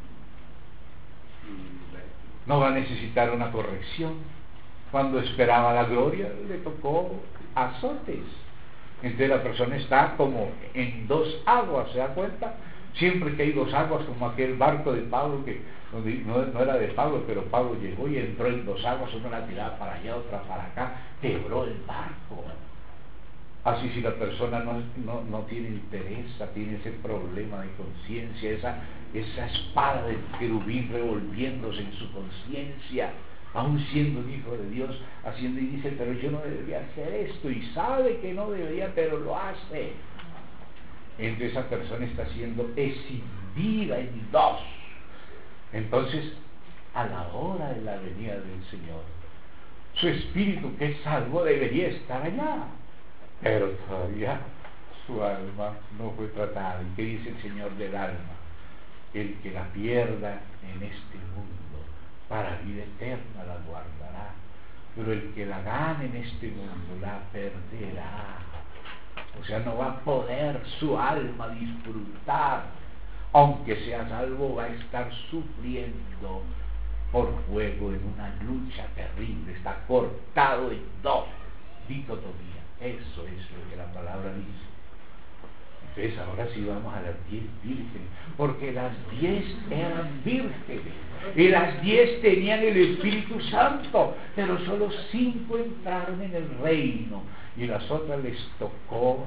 no va a necesitar una corrección. Cuando esperaba la gloria le tocó azotes. Entonces la persona está como en dos aguas, ¿se da cuenta? Siempre que hay dos aguas, como aquel barco de Pablo, que no, no era de Pablo, pero Pablo llegó y entró en dos aguas, una la tiraba para allá, otra para acá, quebró el barco. Así, si la persona no, no, no tiene interés, tiene ese problema de conciencia, esa, esa espada del querubín revolviéndose en su conciencia, aún siendo un hijo de Dios, haciendo y dice, pero yo no debería hacer esto, y sabe que no debería, pero lo hace. Entonces esa persona está siendo escindida en dos. Entonces, a la hora de la venida del Señor, su espíritu que es salvo debería estar allá, pero todavía su alma no fue tratada. ¿Y qué dice el Señor del alma? El que la pierda en este mundo, para vida eterna la guardará, pero el que la gane en este mundo la perderá. O sea, no va a poder su alma disfrutar, aunque sea salvo, va a estar sufriendo por fuego en una lucha terrible, está cortado en dos, dicotomía. Eso es lo que la palabra dice. Entonces ahora sí vamos a las diez vírgenes, porque las diez eran vírgenes y las diez tenían el Espíritu Santo, pero solo cinco entraron en el reino y las otras les tocó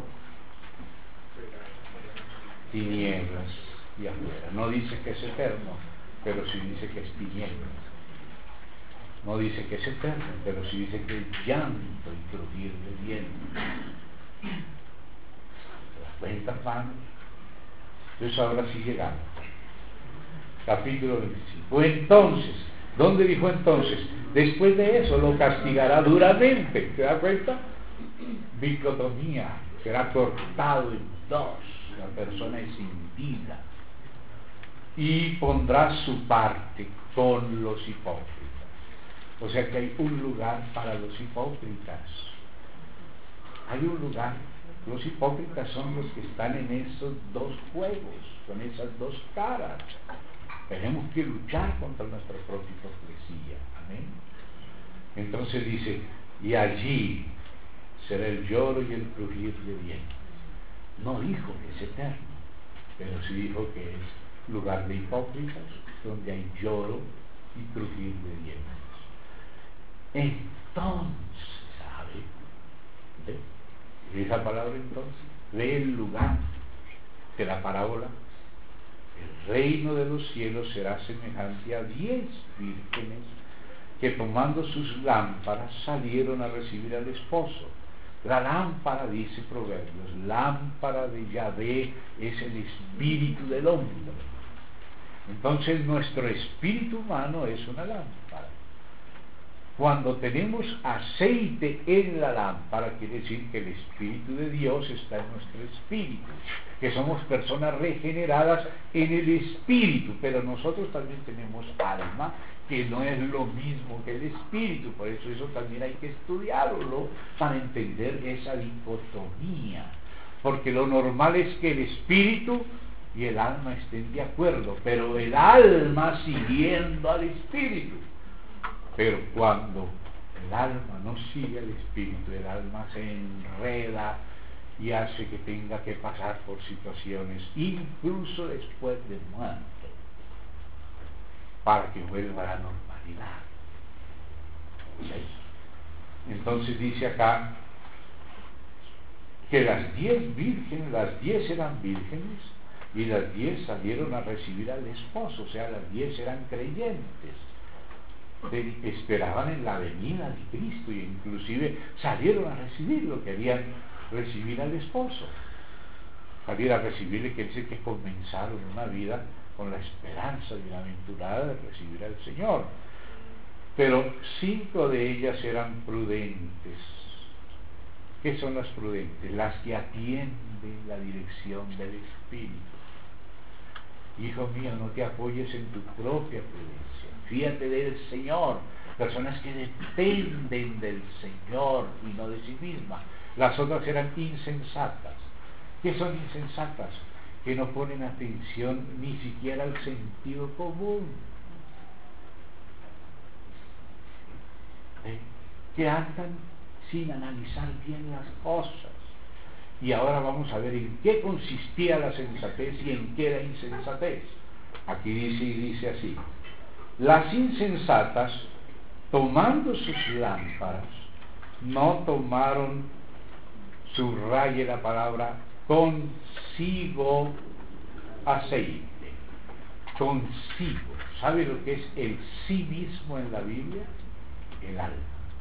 tinieblas y afuera. No dice que es eterno, pero sí dice que es tinieblas. No dice que es eterno, pero sí dice que es llanto y crujir de dientes. ¿Cuenta, hermanos? Entonces ahora sí llegamos. Capítulo veinticinco. Entonces, ¿dónde dijo entonces? Después de eso lo castigará duramente. ¿Se da cuenta? Dicotomía. Será cortado en dos. La persona es cindida. Y pondrá su parte con los hipócritas. O sea que hay un lugar para los hipócritas. Hay un lugar. Los hipócritas son los que están en esos dos juegos, con esas dos caras. Tenemos que luchar contra nuestra propia hipocresía. Amén. Entonces dice, y allí será el lloro y el crujir de dientes. No dijo que es eterno, pero sí dijo que es lugar de hipócritas, donde hay lloro y crujir de dientes. Entonces, ¿sabe? ¿Ve? Esa palabra entonces, ve el lugar de la parábola. El reino de los cielos será semejante a diez vírgenes que tomando sus lámparas salieron a recibir al esposo. La lámpara, dice Proverbios, lámpara de Yahvé es el espíritu del hombre. Entonces nuestro espíritu humano es una lámpara. Cuando tenemos aceite en la lámpara, quiere decir que el Espíritu de Dios está en nuestro espíritu, que somos personas regeneradas en el espíritu, pero nosotros también tenemos alma, que no es lo mismo que el espíritu. Por eso eso también hay que estudiarlo para entender esa dicotomía, porque lo normal es que el espíritu y el alma estén de acuerdo, pero el alma siguiendo al espíritu. Pero cuando el alma no sigue al espíritu, el alma se enreda y hace que tenga que pasar por situaciones, incluso después de muerte, para que vuelva a la normalidad. ¿Sí? Entonces dice acá que las diez vírgenes, las diez eran vírgenes y las diez salieron a recibir al esposo, o sea, las diez eran creyentes. De, esperaban en la venida de Cristo y inclusive salieron a recibirlo, querían recibir al esposo, salir a recibirle, quiere decir que comenzaron una vida con la esperanza bienaventurada de recibir al Señor. Pero cinco de ellas eran prudentes. ¿Qué son las prudentes? Las que atienden la dirección del Espíritu. Hijo mío, no te apoyes en tu propia prudencia, fíjate del Señor. Personas que dependen del Señor y no de sí mismas. Las otras eran insensatas. ¿Qué son insensatas? Que no ponen atención ni siquiera al sentido común, ¿eh? Que andan sin analizar bien las cosas. Y ahora vamos a ver en qué consistía la sensatez y en qué la insensatez. Aquí dice y dice así: las insensatas, tomando sus lámparas, no tomaron, subraye la palabra, consigo aceite. Consigo. ¿Sabe lo que es el sí mismo en la Biblia? El alma.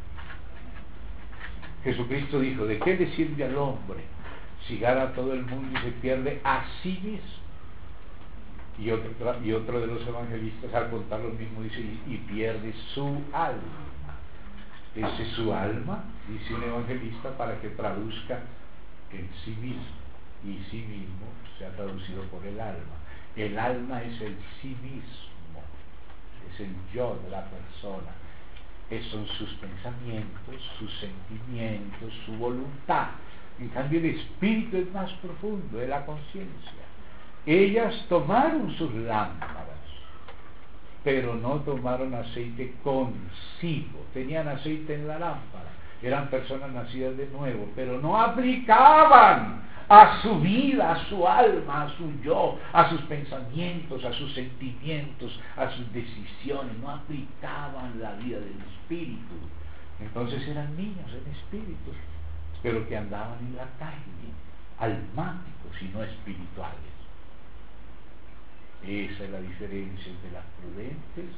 Jesucristo dijo: ¿de qué le sirve al hombre si gana todo el mundo y se pierde a sí mismo? Y otro, y otro de los evangelistas, al contar lo mismo, dice: y, y pierde su alma. Ese su alma, dice un evangelista, para que traduzca en sí mismo, y sí mismo se ha traducido por el alma. El alma es el sí mismo, es el yo de la persona. Esos son sus pensamientos, sus sentimientos, su voluntad. En cambio el espíritu es más profundo, es la conciencia. Ellas tomaron sus lámparas, pero no tomaron aceite consigo. Tenían aceite en la lámpara, eran personas nacidas de nuevo, pero no aplicaban a su vida, a su alma, a su yo, a sus pensamientos, a sus sentimientos, a sus decisiones. No aplicaban la vida del espíritu. Entonces eran niños en espíritu, pero que andaban en la carne, almáticos y no espirituales. Esa es la diferencia entre las prudentes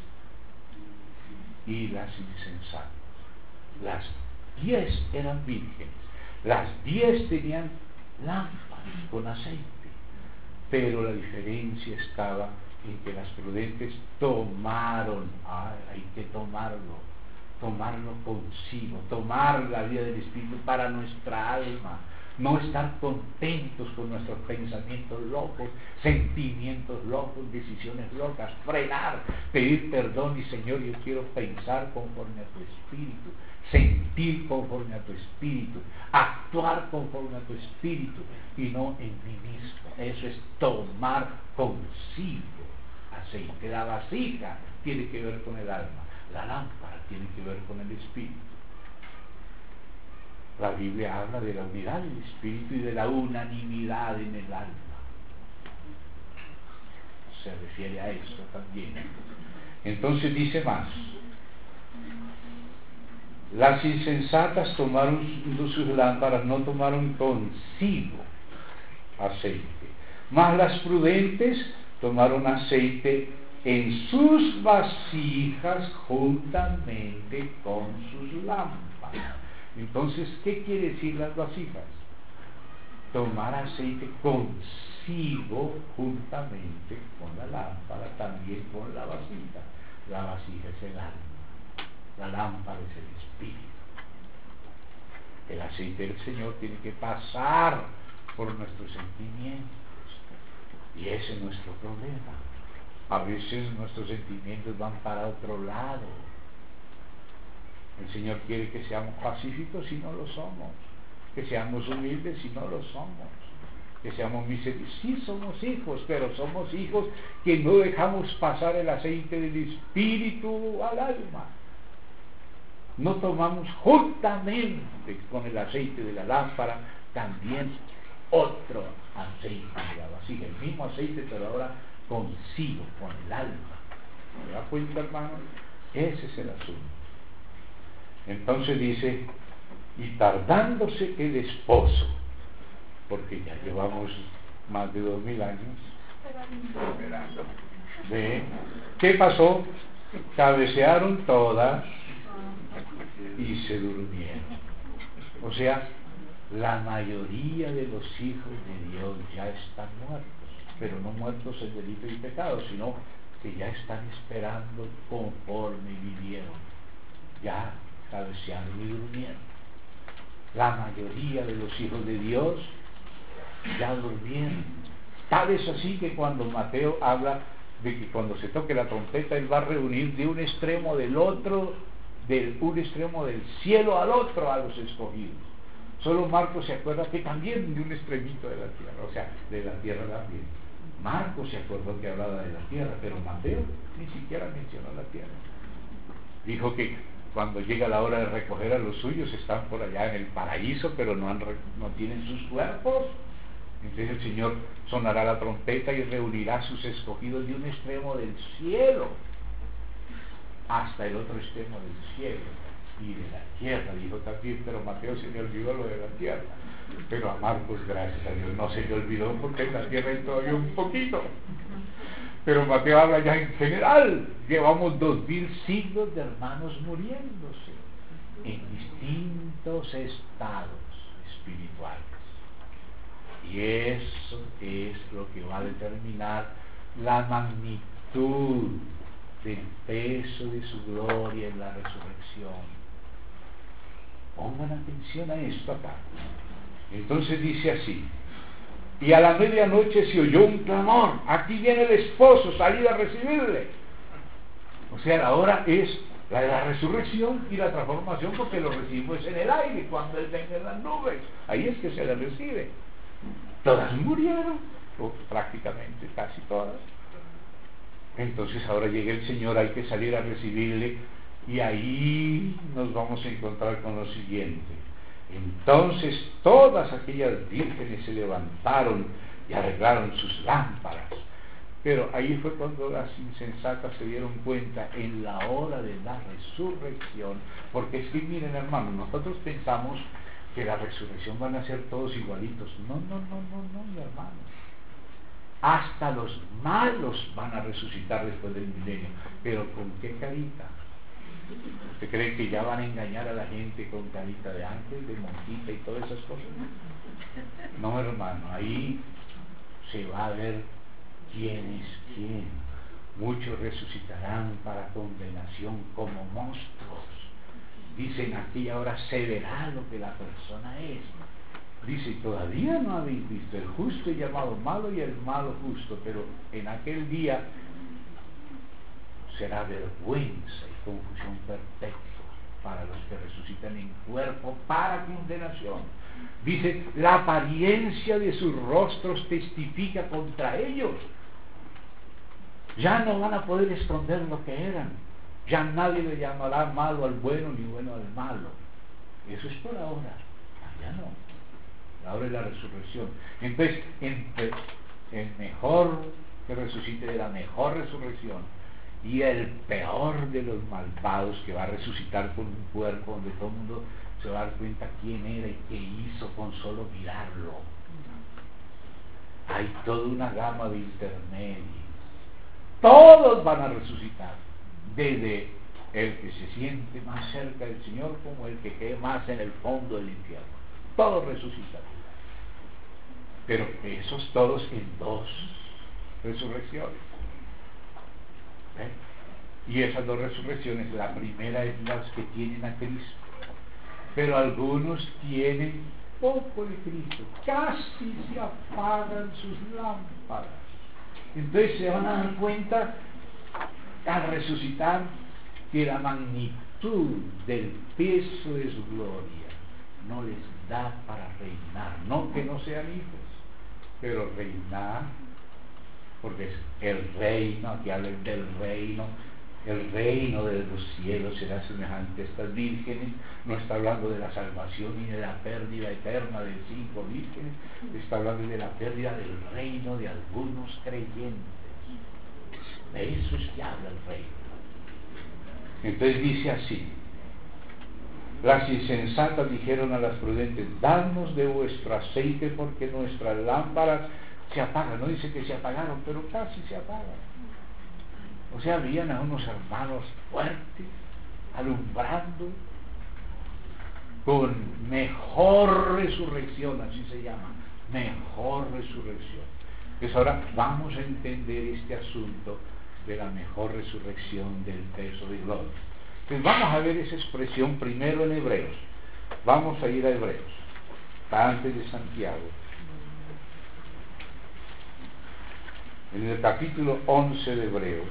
y las insensatas. Las diez eran vírgenes, las diez tenían lámparas con aceite, pero la diferencia estaba en que las prudentes tomaron, ay, hay que tomarlo, tomarlo consigo, tomar la vida del Espíritu para nuestra alma. No estar contentos con nuestros pensamientos locos, sentimientos locos, decisiones locas. Frenar, pedir perdón y: Señor, yo quiero pensar conforme a tu espíritu, sentir conforme a tu espíritu, actuar conforme a tu espíritu y no en mí mismo. Eso es tomar consigo aceite. La vasija tiene que ver con el alma. La lámpara tiene que ver con el espíritu. La Biblia habla de la unidad del espíritu y de la unanimidad en el alma. Se refiere a esto también. Entonces dice más: las insensatas tomaron sus lámparas, no tomaron consigo aceite, mas las prudentes tomaron aceite en sus vasijas juntamente con sus lámparas. Entonces, ¿qué quiere decir las vasijas? Tomar aceite consigo juntamente con la lámpara, también con la vasija. La vasija es el alma, la lámpara es el espíritu. El aceite del Señor tiene que pasar por nuestros sentimientos, y ese es nuestro problema. A veces nuestros sentimientos van para otro lado. El Señor quiere que seamos pacíficos y no lo somos, que seamos humildes y no lo somos, que seamos misericordiosos. Sí somos hijos, pero somos hijos que no dejamos pasar el aceite del Espíritu al alma. No tomamos juntamente con el aceite de la lámpara también otro aceite de la vasija, el mismo aceite, pero ahora consigo, con el alma. ¿Me da cuenta, hermano? Ese es el asunto. Entonces dice: y tardándose el esposo, porque ya llevamos más de dos mil años esperando. ¿Ve? ¿Qué pasó? Cabecearon todas y se durmieron. O sea, la mayoría de los hijos de Dios ya están muertos, pero no muertos en delito y pecado, sino que ya están esperando conforme vivieron. Ya cabecearon y durmieron. La mayoría de los hijos de Dios ya durmieron. Tal es así que cuando Mateo habla de que cuando se toque la trompeta, él va a reunir de un extremo del otro, de un extremo del cielo al otro a los escogidos. Solo Marcos se acuerda que también de un extremito de la tierra, o sea, de la tierra también. Marcos se acordó que hablaba de la tierra, pero Mateo ni siquiera mencionó la tierra. Dijo que cuando llega la hora de recoger a los suyos, están por allá en el paraíso, pero no, han, no tienen sus cuerpos. Entonces el Señor sonará la trompeta y reunirá a sus escogidos de un extremo del cielo hasta el otro extremo del cielo y de la tierra, dijo también, pero Mateo se le olvidó lo de la tierra. Pero a Marcos, gracias a Dios, no se le olvidó, porque en la tierra hay todavía un poquito. Pero Mateo habla ya en general. Llevamos dos mil siglos de hermanos muriéndose en distintos estados espirituales. Y eso es lo que va a determinar la magnitud del peso de su gloria en la resurrección. Pongan atención a esto acá. Entonces dice así: y a la medianoche se oyó un clamor: aquí viene el esposo, salid a recibirle. O sea, la hora es la de la resurrección y la transformación, porque lo recibimos en el aire, cuando él venga en las nubes. Ahí es que se le recibe. Todas murieron, o prácticamente casi todas. Entonces ahora llega el Señor, hay que salir a recibirle, y ahí nos vamos a encontrar con lo siguiente: entonces todas aquellas vírgenes se levantaron y arreglaron sus lámparas. Pero ahí fue cuando las insensatas se dieron cuenta, en la hora de la resurrección. Porque es que miren, hermanos, nosotros pensamos que la resurrección van a ser todos igualitos. No, no, no, no, no, mi hermano. Hasta los malos van a resucitar después del milenio. Pero ¿con qué carita? ¿Usted cree que ya van a engañar a la gente con carita de ángel, de monjita y todas esas cosas? No, hermano, ahí se va a ver quién es quién. Muchos resucitarán para condenación como monstruos. Dicen: aquí ahora se verá lo que la persona es. Dice: todavía no habéis visto el justo llamado malo y el malo justo, pero en aquel día será vergüenza y confusión perpetua para los que resucitan en cuerpo para condenación. Dice: la apariencia de sus rostros testifica contra ellos. Ya no van a poder esconder lo que eran. Ya nadie le llamará malo al bueno ni bueno al malo. Eso es por ahora. Ya no. Ahora es la resurrección. Entonces, entre el mejor que resucite de la mejor resurrección y el peor de los malvados que va a resucitar con un cuerpo donde todo el mundo se va a dar cuenta quién era y qué hizo con solo mirarlo. Hay toda una gama de intermedios. Todos van a resucitar, desde el que se siente más cerca del Señor como el que quede más en el fondo del infierno. Todos resucitan. Pero esos todos en dos resurrecciones. ¿Eh? Y esas dos resurrecciones, la primera es las que tienen a Cristo. Pero algunos tienen poco de Cristo. Casi se apagan sus lámparas. Entonces se van a dar cuenta al resucitar que la magnitud del peso de su gloria no les da para reinar. No que no sean hijos, pero reinar, porque es el reino, aquí hablan del reino, el reino de los cielos será semejante a estas vírgenes. No está hablando de la salvación ni de la pérdida eterna de cinco vírgenes, está hablando de la pérdida del reino de algunos creyentes. De eso es que habla el reino. Entonces dice así: las insensatas dijeron a las prudentes, dadnos de vuestro aceite porque nuestras lámparas se apagan. No dice que se apagaron, pero casi se apagan. O sea, habían a unos hermanos fuertes, alumbrando, con mejor resurrección, así se llama, mejor resurrección. Pues ahora vamos a entender este asunto de la mejor resurrección del peso de gloria. Pues vamos a ver esa expresión primero en Hebreos. Vamos a ir a Hebreos, antes de Santiago. En el capítulo once de Hebreos,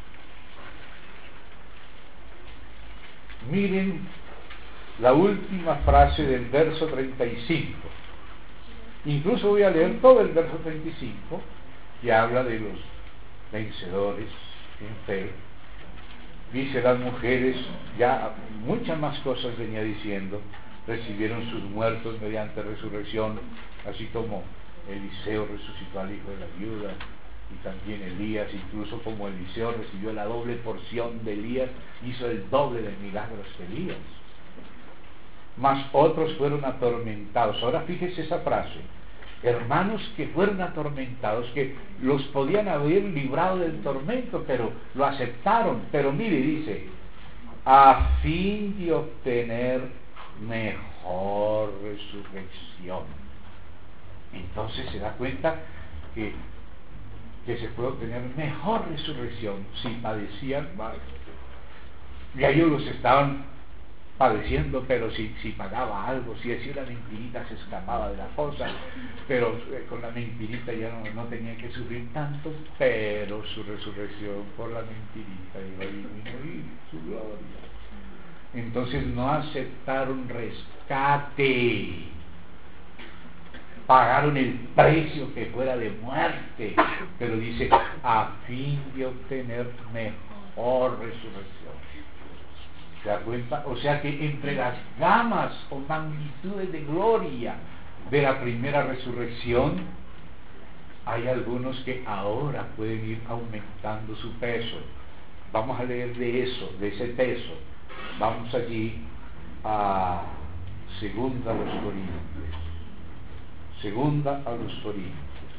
miren la última frase del verso treinta y cinco. Incluso voy a leer todo el verso treinta y cinco, que habla de los vencedores en fe. Dice, las mujeres, ya muchas más cosas venía diciendo, recibieron sus muertos mediante resurrección, así como Eliseo resucitó al hijo de la viuda, y también Elías, incluso como Eliseo recibió la doble porción de Elías, hizo el doble de milagros que Elías. Mas otros fueron atormentados. Ahora fíjese esa frase: hermanos que fueron atormentados, que los podían haber librado del tormento, pero lo aceptaron. Pero mire, dice, a fin de obtener mejor resurrección. Entonces se da cuenta que que se puede obtener mejor resurrección si padecían mal. Y ellos los estaban padeciendo, pero si, si pagaba algo, si decía una mentirita se escapaba de la cosa, pero eh, con la mentirita ya no, no tenía que sufrir tanto, pero su resurrección por la mentirita iba a disminuir su gloria. Entonces no aceptaron rescate, pagaron el precio que fuera de muerte, pero dice, a fin de obtener mejor resurrección. ¿Se da cuenta? O sea que entre las gamas o magnitudes de gloria de la primera resurrección, hay algunos que ahora pueden ir aumentando su peso. Vamos a leer de eso, de ese peso. Vamos allí a Segunda a los Corintios. Segunda a los Corintios.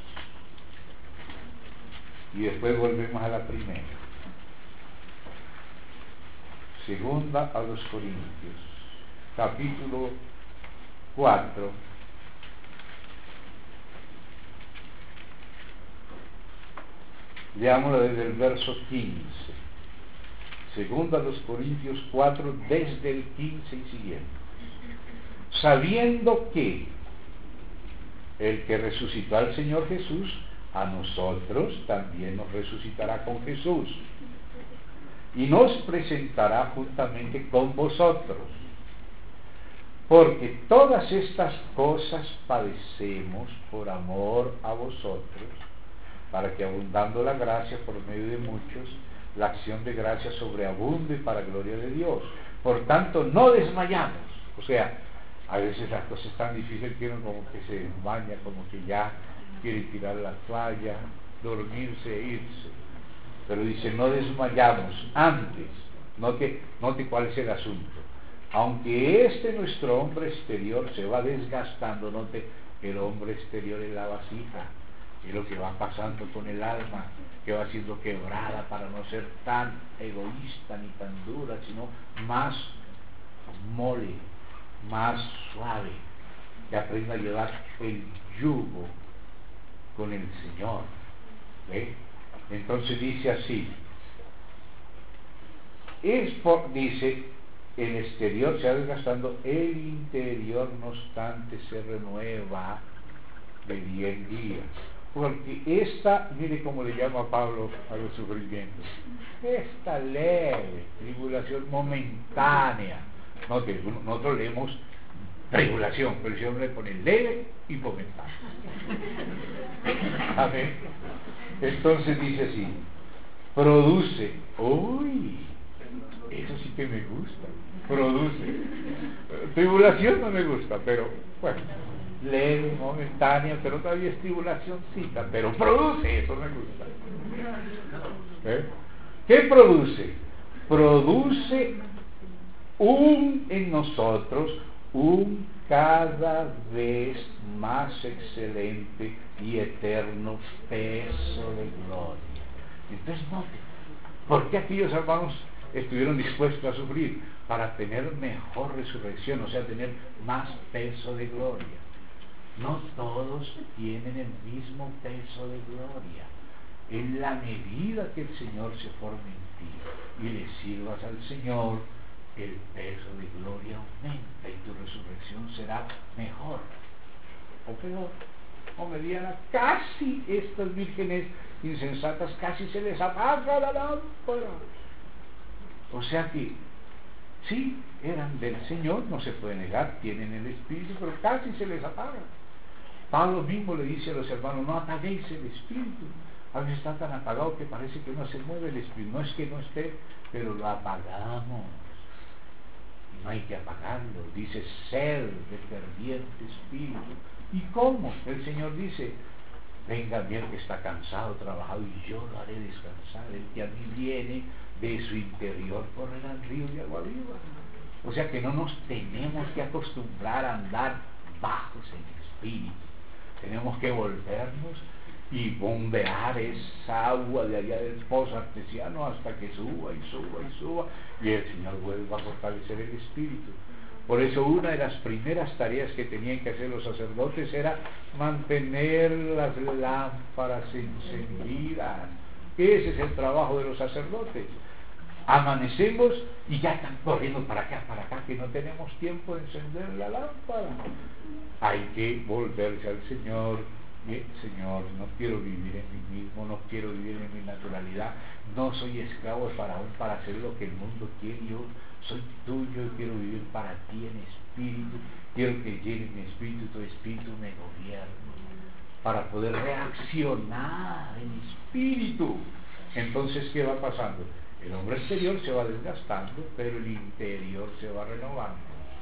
Y después volvemos a la primera. Segunda a los Corintios, capítulo cuatro. Leámoslo desde el verso quince. Segunda a los Corintios cuatro, desde el quince y siguiente. Sabiendo que el que resucitó al Señor Jesús, a nosotros también nos resucitará con Jesús y nos presentará juntamente con vosotros. Porque todas estas cosas padecemos por amor a vosotros, para que abundando la gracia por medio de muchos, la acción de gracia sobreabunde para gloria de Dios. Por tanto, no desmayamos. O sea, a veces las cosas están difíciles que uno como que se desmaya, como que ya quiere tirar la toalla, dormirse e irse. Pero dice, no desmayamos antes. Note, note cuál es el asunto. Aunque este nuestro hombre exterior se va desgastando, note, el hombre exterior es la vasija, es lo que va pasando con el alma, que va siendo quebrada para no ser tan egoísta ni tan dura, sino más mole, más suave, que aprenda a llevar el yugo con el Señor. ¿Ve? Entonces dice así, es por, dice, el exterior se va desgastando, el interior no obstante se renueva de día en día. Porque esta, mire cómo le llama Pablo a los sufrimientos, esta leve tribulación momentánea. Note, nosotros leemos tribulación, pero el Señor le pone leve y momentánea. Amén. Entonces dice así, produce, uy, eso sí que me gusta, produce. Tribulación no me gusta, pero bueno, leve, momentánea, pero todavía es tribulacióncita, pero produce, eso me gusta. ¿Eh? ¿Qué produce? Produce un en nosotros un cada vez más excelente y eterno peso de gloria. Entonces note, ¿por qué aquellos hermanos estuvieron dispuestos a sufrir? Para tener mejor resurrección, o sea, tener más peso de gloria. No todos tienen el mismo peso de gloria. En la medida que el Señor se forme en ti y le sirvas al Señor, el peso de gloria aumenta y tu resurrección será mejor o peor o mediana. Casi estas vírgenes insensatas casi se les apaga la lámpara. O sea que sí, eran del Señor, no se puede negar, tienen el Espíritu, pero casi se les apaga. Pablo mismo le dice a los hermanos, no apaguéis el Espíritu. A veces está tan apagado que parece que no se mueve el Espíritu. No es que no esté, pero lo apagamos. Y no hay que apagarlo. Dice, sed de ferviente espíritu. ¿Y cómo? El Señor dice, venga bien que está cansado, trabajado, y yo lo haré descansar. El que a mí viene, de su interior correrán ríos de agua viva. O sea que no nos tenemos que acostumbrar a andar bajos en espíritu. Tenemos que volvernos y bombear esa agua de allá del pozo artesiano hasta que suba y suba y suba y el Señor vuelva a fortalecer el espíritu. Por eso una de las primeras tareas que tenían que hacer los sacerdotes era mantener las lámparas encendidas. Ese es el trabajo de los sacerdotes. Amanecemos y ya están corriendo para acá, para acá, que no tenemos tiempo de encender la lámpara. Hay que volverse al Señor. Bien, Señor, no quiero vivir en mí mismo, no quiero vivir en mi naturalidad, no soy esclavo de Faraón para hacer lo que el mundo quiere. Yo soy tuyo y quiero vivir para ti en espíritu. Quiero que llene mi espíritu, tu espíritu me gobierne, para poder reaccionar en espíritu. Entonces, ¿qué va pasando? El hombre exterior se va desgastando, pero el interior se va renovando.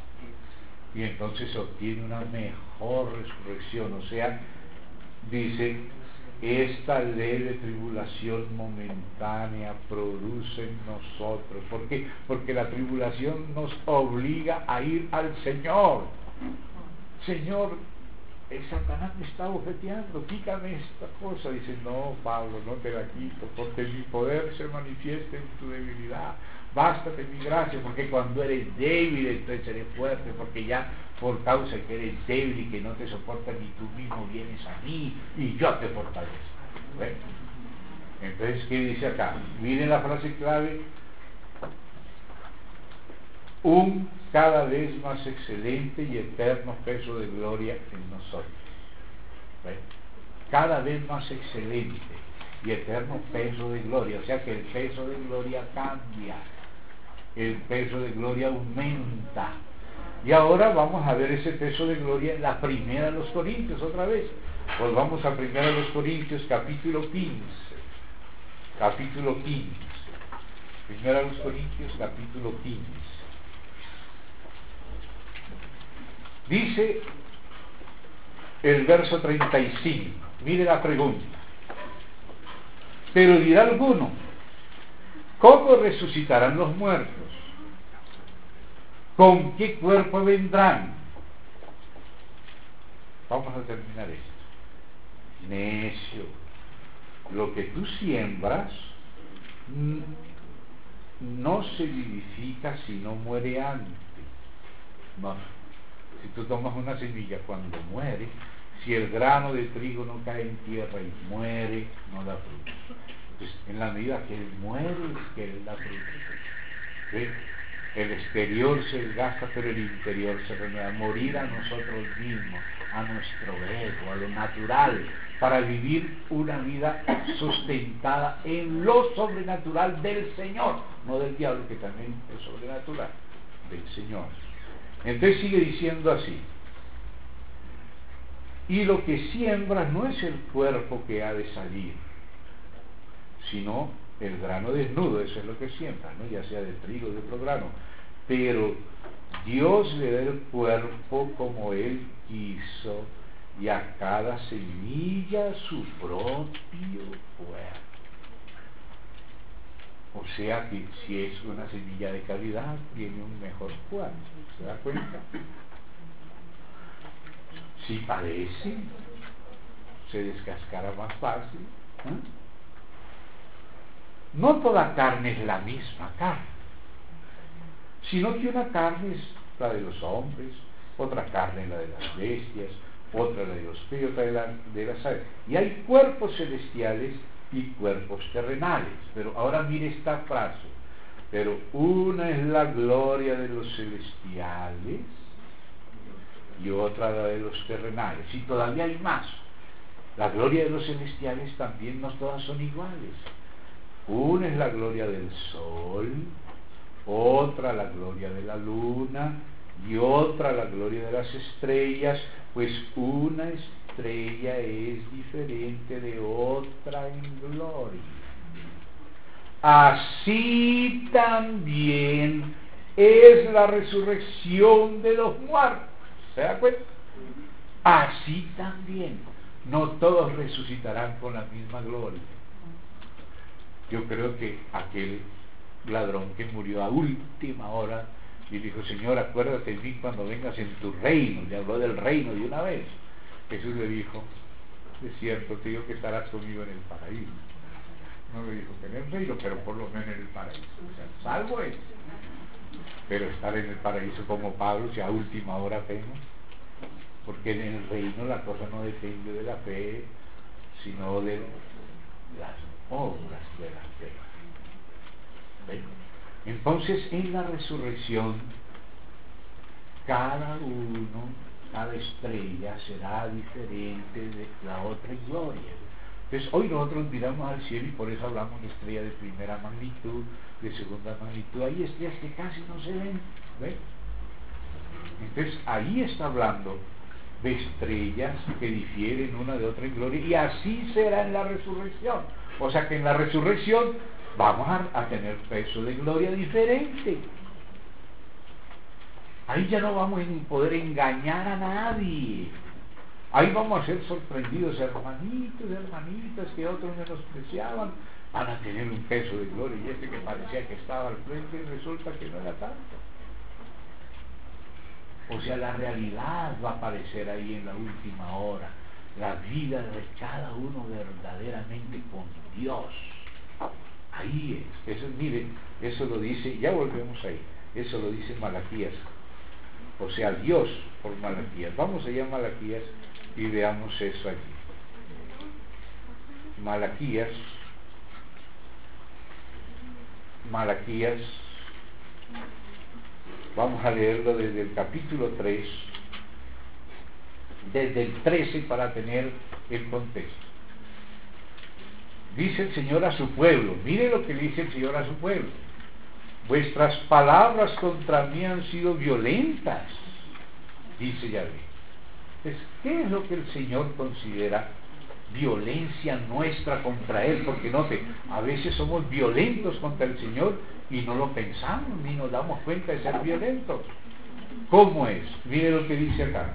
Y entonces se obtiene una mejor resurrección. O sea, dice, esta leve tribulación momentánea produce en nosotros. ¿Por qué? Porque la tribulación nos obliga a ir al Señor. Señor, el Satanás me está bofeteando, quítame esta cosa. Dice, no, Pablo, no te la quito, porque mi poder se manifiesta en tu debilidad. Bástate mi gracia, porque cuando eres débil entonces eres fuerte, porque ya por causa de que eres débil y que no te soportas ni tú mismo vienes a mí y yo te fortalezco. ¿Ven? Entonces, ¿qué dice acá? Miren la frase clave: un cada vez más excelente y eterno peso de gloria en nosotros. ¿Ven? Cada vez más excelente y eterno peso de gloria, o sea que el peso de gloria cambia, el peso de gloria aumenta. Y ahora vamos a ver ese peso de gloria en la primera de los Corintios otra vez. Volvamos a primero a los Corintios, capítulo quince. Capítulo quince. Primero a los Corintios, capítulo quince. Dice el verso treinta y cinco. Mire la pregunta. Pero dirá alguno, ¿cómo resucitarán los muertos? ¿Con qué cuerpo vendrán? Vamos a terminar esto. Necio, lo que tú siembras no se vivifica si no muere antes. No. Si tú tomas una semilla cuando muere, si el grano de trigo no cae en tierra y muere, no da fruto. Entonces, en la medida que él muere, es que él da fruto. ¿Sí? El exterior se desgasta, pero el interior se renueva. Morir a nosotros mismos, a nuestro ego, a lo natural, para vivir una vida sustentada en lo sobrenatural del Señor, no del diablo, que también es sobrenatural, del Señor. Entonces sigue diciendo así: y lo que siembra no es el cuerpo que ha de salir, sino el grano desnudo. Eso es lo que siembra, ¿no? Ya sea de trigo o de otro grano. Pero Dios le da el cuerpo como Él quiso, y a cada semilla su propio cuerpo. O sea que si es una semilla de calidad, tiene un mejor cuerpo. ¿Se da cuenta? Si padece, se descascara más fácil. ¿eh? No toda carne es la misma carne, sino que una carne es la de los hombres, otra carne la de las bestias, otra la de los peces, otra de, la, de las aves. Y hay cuerpos celestiales y cuerpos terrenales. Pero ahora mire esta frase: pero una es la gloria de los celestiales y otra la de los terrenales. Y todavía hay más. La gloria de los celestiales también no todas son iguales. Una es la gloria del sol, otra la gloria de la luna y otra la gloria de las estrellas, pues una estrella es diferente de otra en gloria. Así también es la resurrección de los muertos. ¿Se da cuenta? Así también. No todos resucitarán con la misma gloria. Yo creo que aquel ladrón que murió a última hora y dijo: Señor, acuérdate de mí cuando vengas en tu reino. Le habló del reino de una vez. Jesús le dijo: de cierto te digo que estarás conmigo en el paraíso. No le dijo que en el reino, pero por lo menos en el paraíso. O sea, salvo es. Pero estar en el paraíso como Pablo, si a última hora apenas, porque en el reino la cosa no depende de la fe, sino de las obras de la fe. ¿Ven? Entonces, en la resurrección, cada uno, cada estrella será diferente de la otra en gloria. Entonces, hoy nosotros miramos al cielo y por eso hablamos de estrella de primera magnitud, de segunda magnitud. Hay estrellas que casi no se ven. ¿Ven? Entonces, ahí está hablando de estrellas que difieren una de otra en gloria, y así será en la resurrección. O sea que en la resurrección vamos a, a tener peso de gloria diferente. Ahí ya no vamos a poder engañar a nadie. Ahí vamos a ser sorprendidos, hermanitos, hermanitas que otros menospreciaban, van a tener un peso de gloria, y este que parecía que estaba al frente resulta que no era tanto. O sea, la realidad va a aparecer ahí en la última hora, la vida de cada uno verdaderamente con Dios. Ahí es. Eso, mire, eso lo dice, ya volvemos ahí, eso lo dice Malaquías. O sea, Dios por Malaquías. Vamos allá a Malaquías y veamos eso allí. Malaquías, Malaquías, vamos a leerlo desde el capítulo tres, desde el trece para tener el contexto. Dice el Señor a su pueblo, mire lo que dice el Señor a su pueblo: vuestras palabras contra mí han sido violentas, dice Yahvé. Entonces, ¿qué es lo que el Señor considera violencia nuestra contra Él? Porque note, a veces somos violentos contra el Señor y no lo pensamos ni nos damos cuenta de ser violentos. ¿Cómo es? Mire lo que dice acá.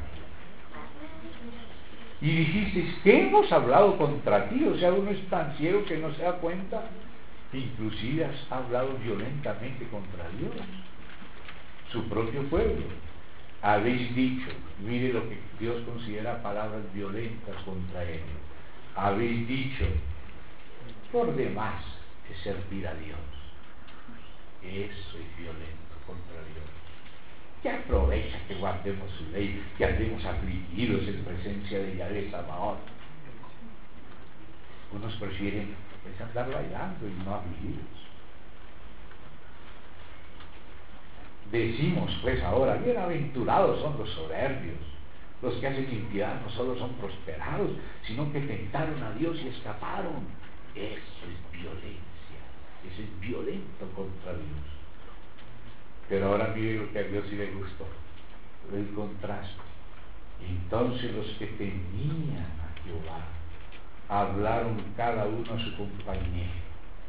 Y dijisteis, ¿qué hemos hablado contra ti? O sea, uno es tan ciego que no se da cuenta. Inclusive has hablado violentamente contra Dios, su propio pueblo. Habéis dicho, mire lo que Dios considera palabras violentas contra Él. Habéis dicho, por demás es servir a Dios. Eso es violento contra Dios. Que aprovecha que guardemos su ley, que andemos afligidos en presencia de Yahvé Sabaoth. Unos prefieren es andar bailando y no afligidos. Decimos pues ahora, bienaventurados son los soberbios, los que hacen impiedad no solo son prosperados, sino que tentaron a Dios y escaparon. Eso es violencia, eso es violento contra Dios. Pero ahora mire lo que a Dios sí le gustó, el contraste. Entonces los que temían a Jehová hablaron cada uno a su compañero,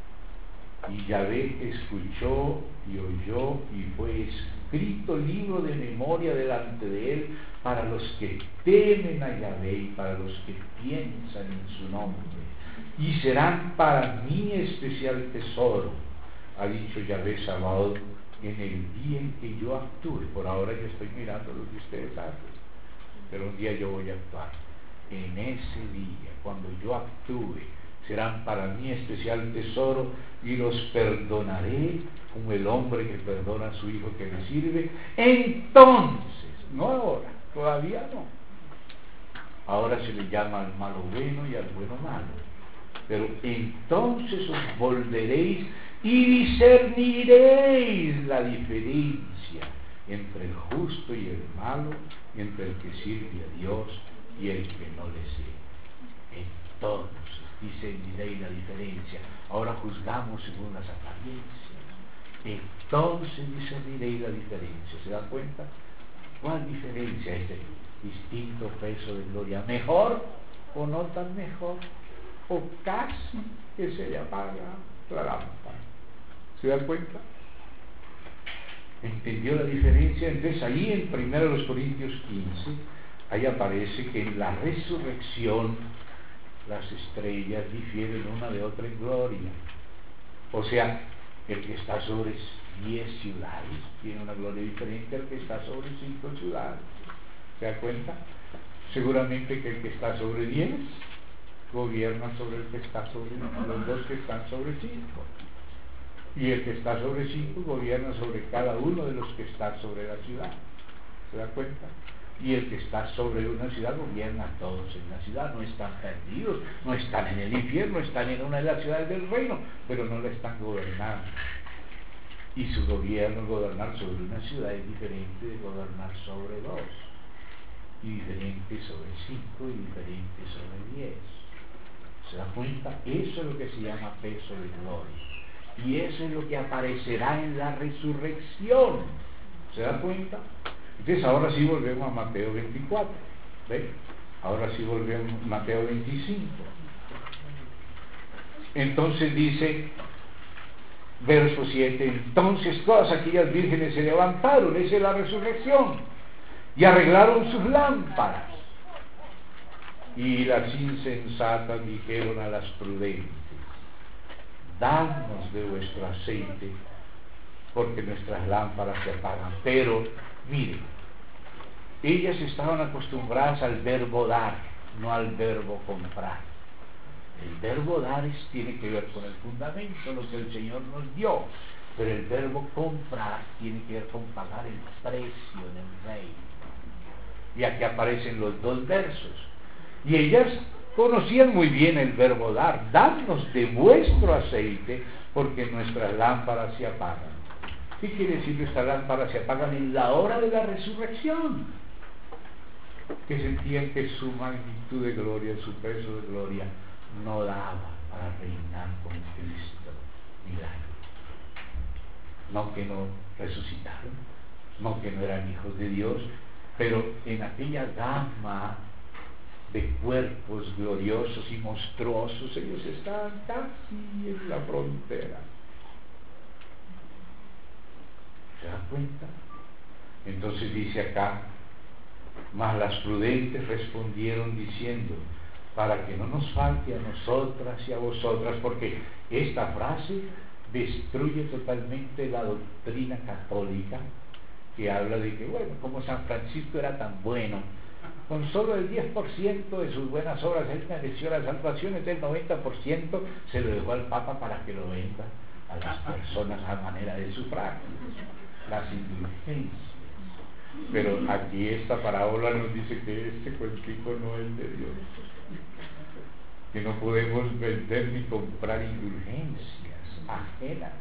y Yahvé escuchó y oyó, y fue escrito libro de memoria delante de él para los que temen a Yahvé y para los que piensan en su nombre, y serán para mí especial tesoro, ha dicho Yahvé Sabaoth, en el día en que yo actúe. Por ahora yo estoy mirando lo que ustedes hacen, pero un día yo voy a actuar. En ese día, cuando yo actúe, serán para mí especial tesoro, y los perdonaré como el hombre que perdona a su hijo que le sirve. Entonces, no ahora, todavía no. Ahora se le llama al malo bueno y al bueno malo. Pero entonces os volveréis y discerniréis la diferencia entre el justo y el malo, entre el que sirve a Dios y el que no le sirve. Entonces discerniréis la diferencia. Ahora juzgamos según las apariencias. Entonces discerniréis la diferencia. ¿Se dan cuenta? ¿Cuál diferencia es el distinto peso de gloria? ¿Mejor o no tan mejor? O casi que se le apaga la lámpara. ¿Se dan cuenta? ¿Entendió la diferencia? Entonces ahí en primero Corintios quince, ahí aparece que en la resurrección las estrellas difieren una de otra en gloria. O sea, el que está sobre diez ciudades tiene una gloria diferente al que está sobre cinco ciudades. ¿Se da cuenta? Seguramente que el que está sobre diez gobierna sobre el que está sobre los dos que están sobre cinco. Y el que está sobre cinco gobierna sobre cada uno de los que están sobre la ciudad. ¿Se da cuenta? Y el que está sobre una ciudad gobierna a todos en la ciudad. No están perdidos, no están en el infierno, están en una de las ciudades del reino, pero no la están gobernando. Y su gobierno, gobernar sobre una ciudad, es diferente de gobernar sobre dos, y diferente sobre cinco, y diferente sobre diez. ¿Se da cuenta? Eso es lo que se llama peso de gloria. Y eso es lo que aparecerá en la resurrección. ¿Se da cuenta? Entonces ahora sí volvemos a Mateo veinticuatro. ¿Ve? Ahora sí volvemos a Mateo veinticinco. Entonces dice, verso siete, entonces todas aquellas vírgenes se levantaron, esa es la resurrección, y arreglaron sus lámparas. Y las insensatas dijeron a las prudentes, dadnos de vuestro aceite, porque nuestras lámparas se apagan. Pero, miren, ellas estaban acostumbradas al verbo dar, no al verbo comprar. El verbo dar es, tiene que ver con el fundamento, lo que el Señor nos dio, pero el verbo comprar tiene que ver con pagar el precio en el reino. Y aquí aparecen los dos versos. Y ellas conocían muy bien el verbo dar. Dadnos de vuestro aceite, porque nuestras lámparas se apagan. ¿Qué quiere decir que estas lámparas se apagan en la hora de la resurrección? Que sentían que su magnitud de gloria, su peso de gloria, no daba para reinar con Cristo milagro. No que no resucitaron, no que no eran hijos de Dios, pero en aquella gama de cuerpos gloriosos y monstruosos, ellos estaban casi en la frontera. ¿Se dan cuenta? Entonces dice acá, mas las prudentes respondieron diciendo, para que no nos falte a nosotras y a vosotras, porque esta frase destruye totalmente la doctrina católica que habla de que, bueno, como San Francisco era tan bueno, con solo el diez por ciento de sus buenas obras él mereció la salvación, el noventa por ciento se lo dejó al Papa para que lo venda a las personas a manera de sufragio, las indulgencias. Pero aquí esta parábola nos dice que este cuentico no es de Dios, que no podemos vender ni comprar indulgencias ajenas.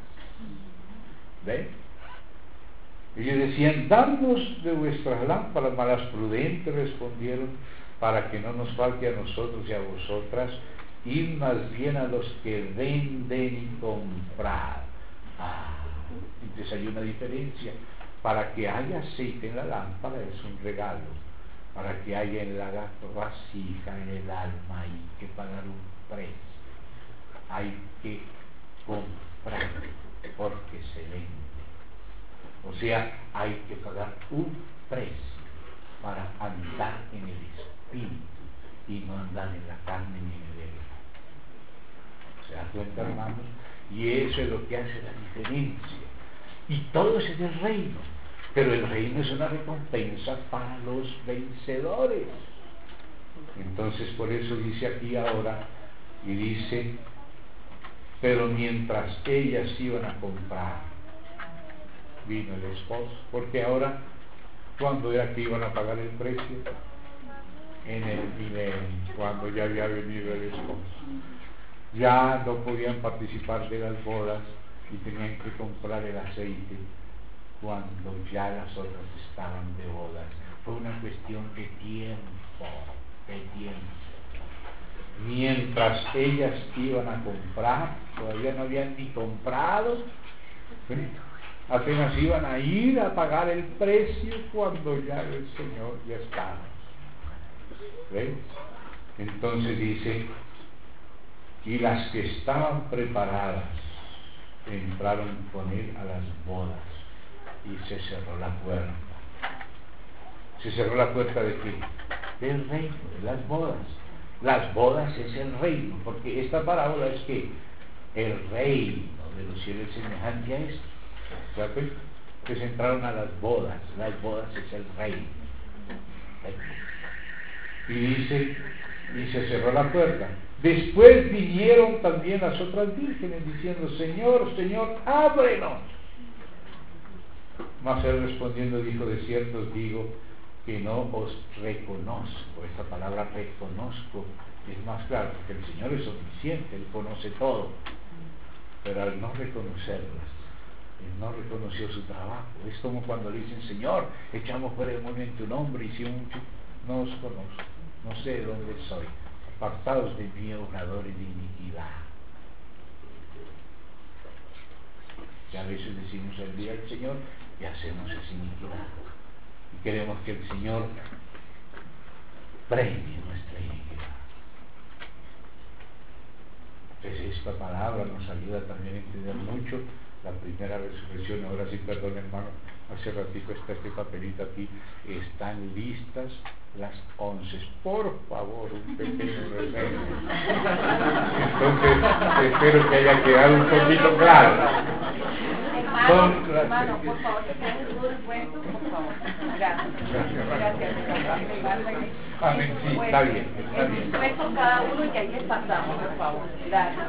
¿Ven? Ellos decían, danos de vuestras lámparas, mas las prudentes respondieron, para que no nos falte a nosotros y a vosotras, id más bien a los que venden y comprar. Ah, entonces hay una diferencia. Para que haya aceite en la lámpara es un regalo, para que haya en la vasija, en el alma, hay que pagar un precio, hay que comprar porque se vende. O sea, hay que pagar un precio para andar en el espíritu y no andar en la carne ni en el ego. ¿Se da cuenta, hermanos? Y eso es lo que hace la diferencia. Y todo es en el reino, pero el reino es una recompensa para los vencedores. Entonces por eso dice aquí ahora, y dice, pero mientras ellas iban a comprar, vino el esposo, porque ahora, ¿cuándo era que iban a pagar el precio? En el dinero, cuando ya había venido el esposo. Ya no podían participar de las bodas y tenían que comprar el aceite cuando ya las otras estaban de bodas. Fue una cuestión de tiempo, de tiempo. Mientras ellas iban a comprar, todavía no habían ni comprado, apenas iban a ir a pagar el precio cuando ya el Señor ya estaba. ¿Ves? Entonces dice, y las que estaban preparadas entraron con él a las bodas y se cerró la puerta. ¿Se cerró la puerta de qué? Del reino, de las bodas. Las bodas es el reino, porque esta parábola es que el reino de los cielos es semejante a esto. ¿Sabes? Que se entraron a las bodas, las bodas es el reino. Y dice, y se cerró la puerta. Después vinieron también las otras vírgenes diciendo, Señor, Señor, ábrenos. Mas él respondiendo dijo, de cierto os digo que no os reconozco. Esta palabra reconozco es más claro, porque el Señor es omnisciente, Él conoce todo. Pero al no reconocerlas, Él no reconoció su trabajo. Es como cuando le dicen, Señor, echamos fuera el demonio en tu nombre, y si un no os conozco, no sé de dónde soy. Apartaos de mí, obradores de iniquidad. Que a veces decimos el día del Señor y hacemos esa iniquidad. Y queremos que el Señor premie nuestra iniquidad. Entonces esta palabra nos ayuda también a entender mucho la primera resurrección. Ahora sí, perdón, hermano, hace ratito está este papelito aquí. Están listas las once. Por favor, un pequeño resumen. Entonces, espero que haya quedado un poquito claro. Hermano, hermano, por favor, que queden todos puestos, por favor. Gracias. Gracias. Amén, sí, está bien, está bien. Puestos cada uno y ahí les pasamos, por favor. Gracias.